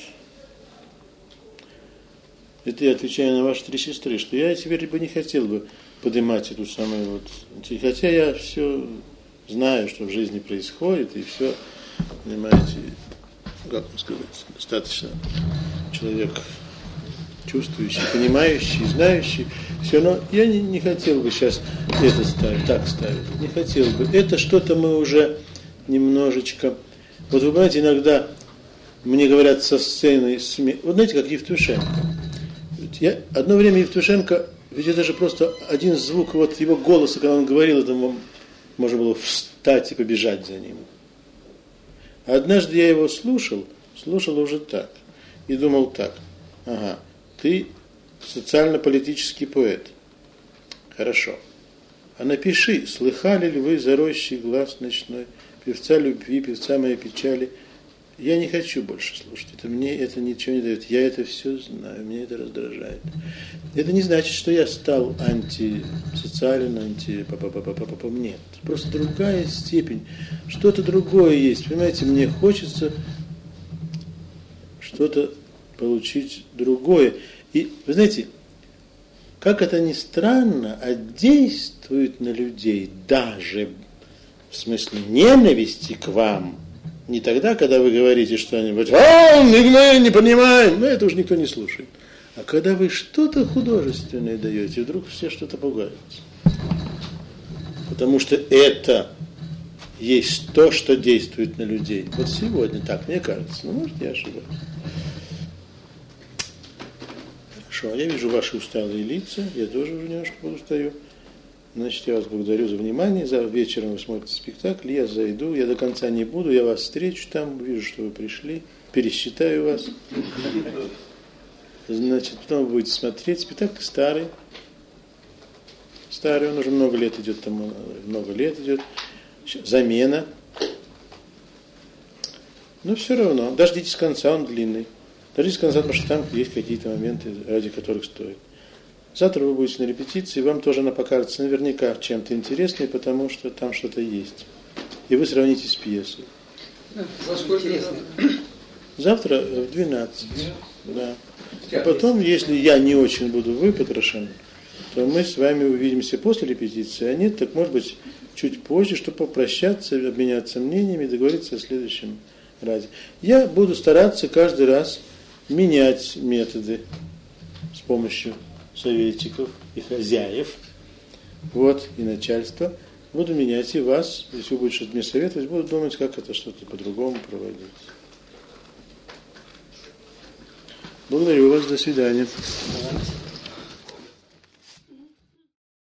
Speaker 1: Это я отвечаю на ваши три сестры, что я теперь бы не хотел бы поднимать эту самую вот... Хотя я все знаю, что в жизни происходит, и все, понимаете, как вам сказать, достаточно человек чувствующий, понимающий, знающий. Все равно я не, не хотел бы сейчас это ставить, так ставить. Не хотел бы. Это что-то мы уже немножечко... Вот вы понимаете, иногда мне говорят со сцены... Сме... Вот знаете, как Евтушенко. Я, одно время Евтушенко, ведь это же просто один звук вот его голоса, когда он говорил, это можно было встать и побежать за ним. А однажды я его слушал, слушал уже так, и думал так: ага, ты социально-политический поэт. Хорошо. А напиши, слыхали ли вы заросший глаз ночной, певца любви, певца моей печали. Я не хочу больше слушать. Это мне это ничего не дает. Я это все знаю, меня это раздражает. Это не значит, что я стал антисоциален, анти па-па-па-па-па-па. Нет. Просто другая степень. Что-то другое есть. Понимаете, мне хочется что-то получить другое. И вы знаете, как это ни странно, а действует на людей даже в смысле ненависти к вам. Не тогда, когда вы говорите что-нибудь, «А, мы не понимаем», но это уже никто не слушает. А когда вы что-то художественное даете, вдруг все что-то пугаются. Потому что это есть то, что действует на людей. Вот сегодня так, мне кажется. Ну, может, я ошибаюсь. Хорошо, я вижу ваши усталые лица, я тоже уже немножко подустаю. Значит, я вас благодарю за внимание. За вечером вы смотрите спектакль, я зайду, я до конца не буду, я вас встречу там, вижу, что вы пришли, пересчитаю вас. Значит, потом вы будете смотреть. Спектакль старый. Старый, он уже много лет идет, там много лет идет. Замена. Но все равно, дождитесь конца, он длинный. Дождитесь конца, потому что там есть какие-то моменты, ради которых стоит. Завтра вы будете на репетиции, вам тоже она покажется наверняка чем-то интересной, потому что там что-то есть. И вы сравните с пьесой.
Speaker 5: Во сколько интересно?
Speaker 1: Завтра в двенадцать. Да. А потом, если я не очень буду выпотрошен, то мы с вами увидимся после репетиции. А нет, так может быть чуть позже, чтобы попрощаться, обменяться мнениями и договориться о следующем разе. Я буду стараться каждый раз менять методы с помощью советчиков и хозяев, вот, и начальства. Буду менять и вас, если вы будете что-то мне советовать, буду думать, как это что-то по-другому проводить. Благодарю вас, до свидания.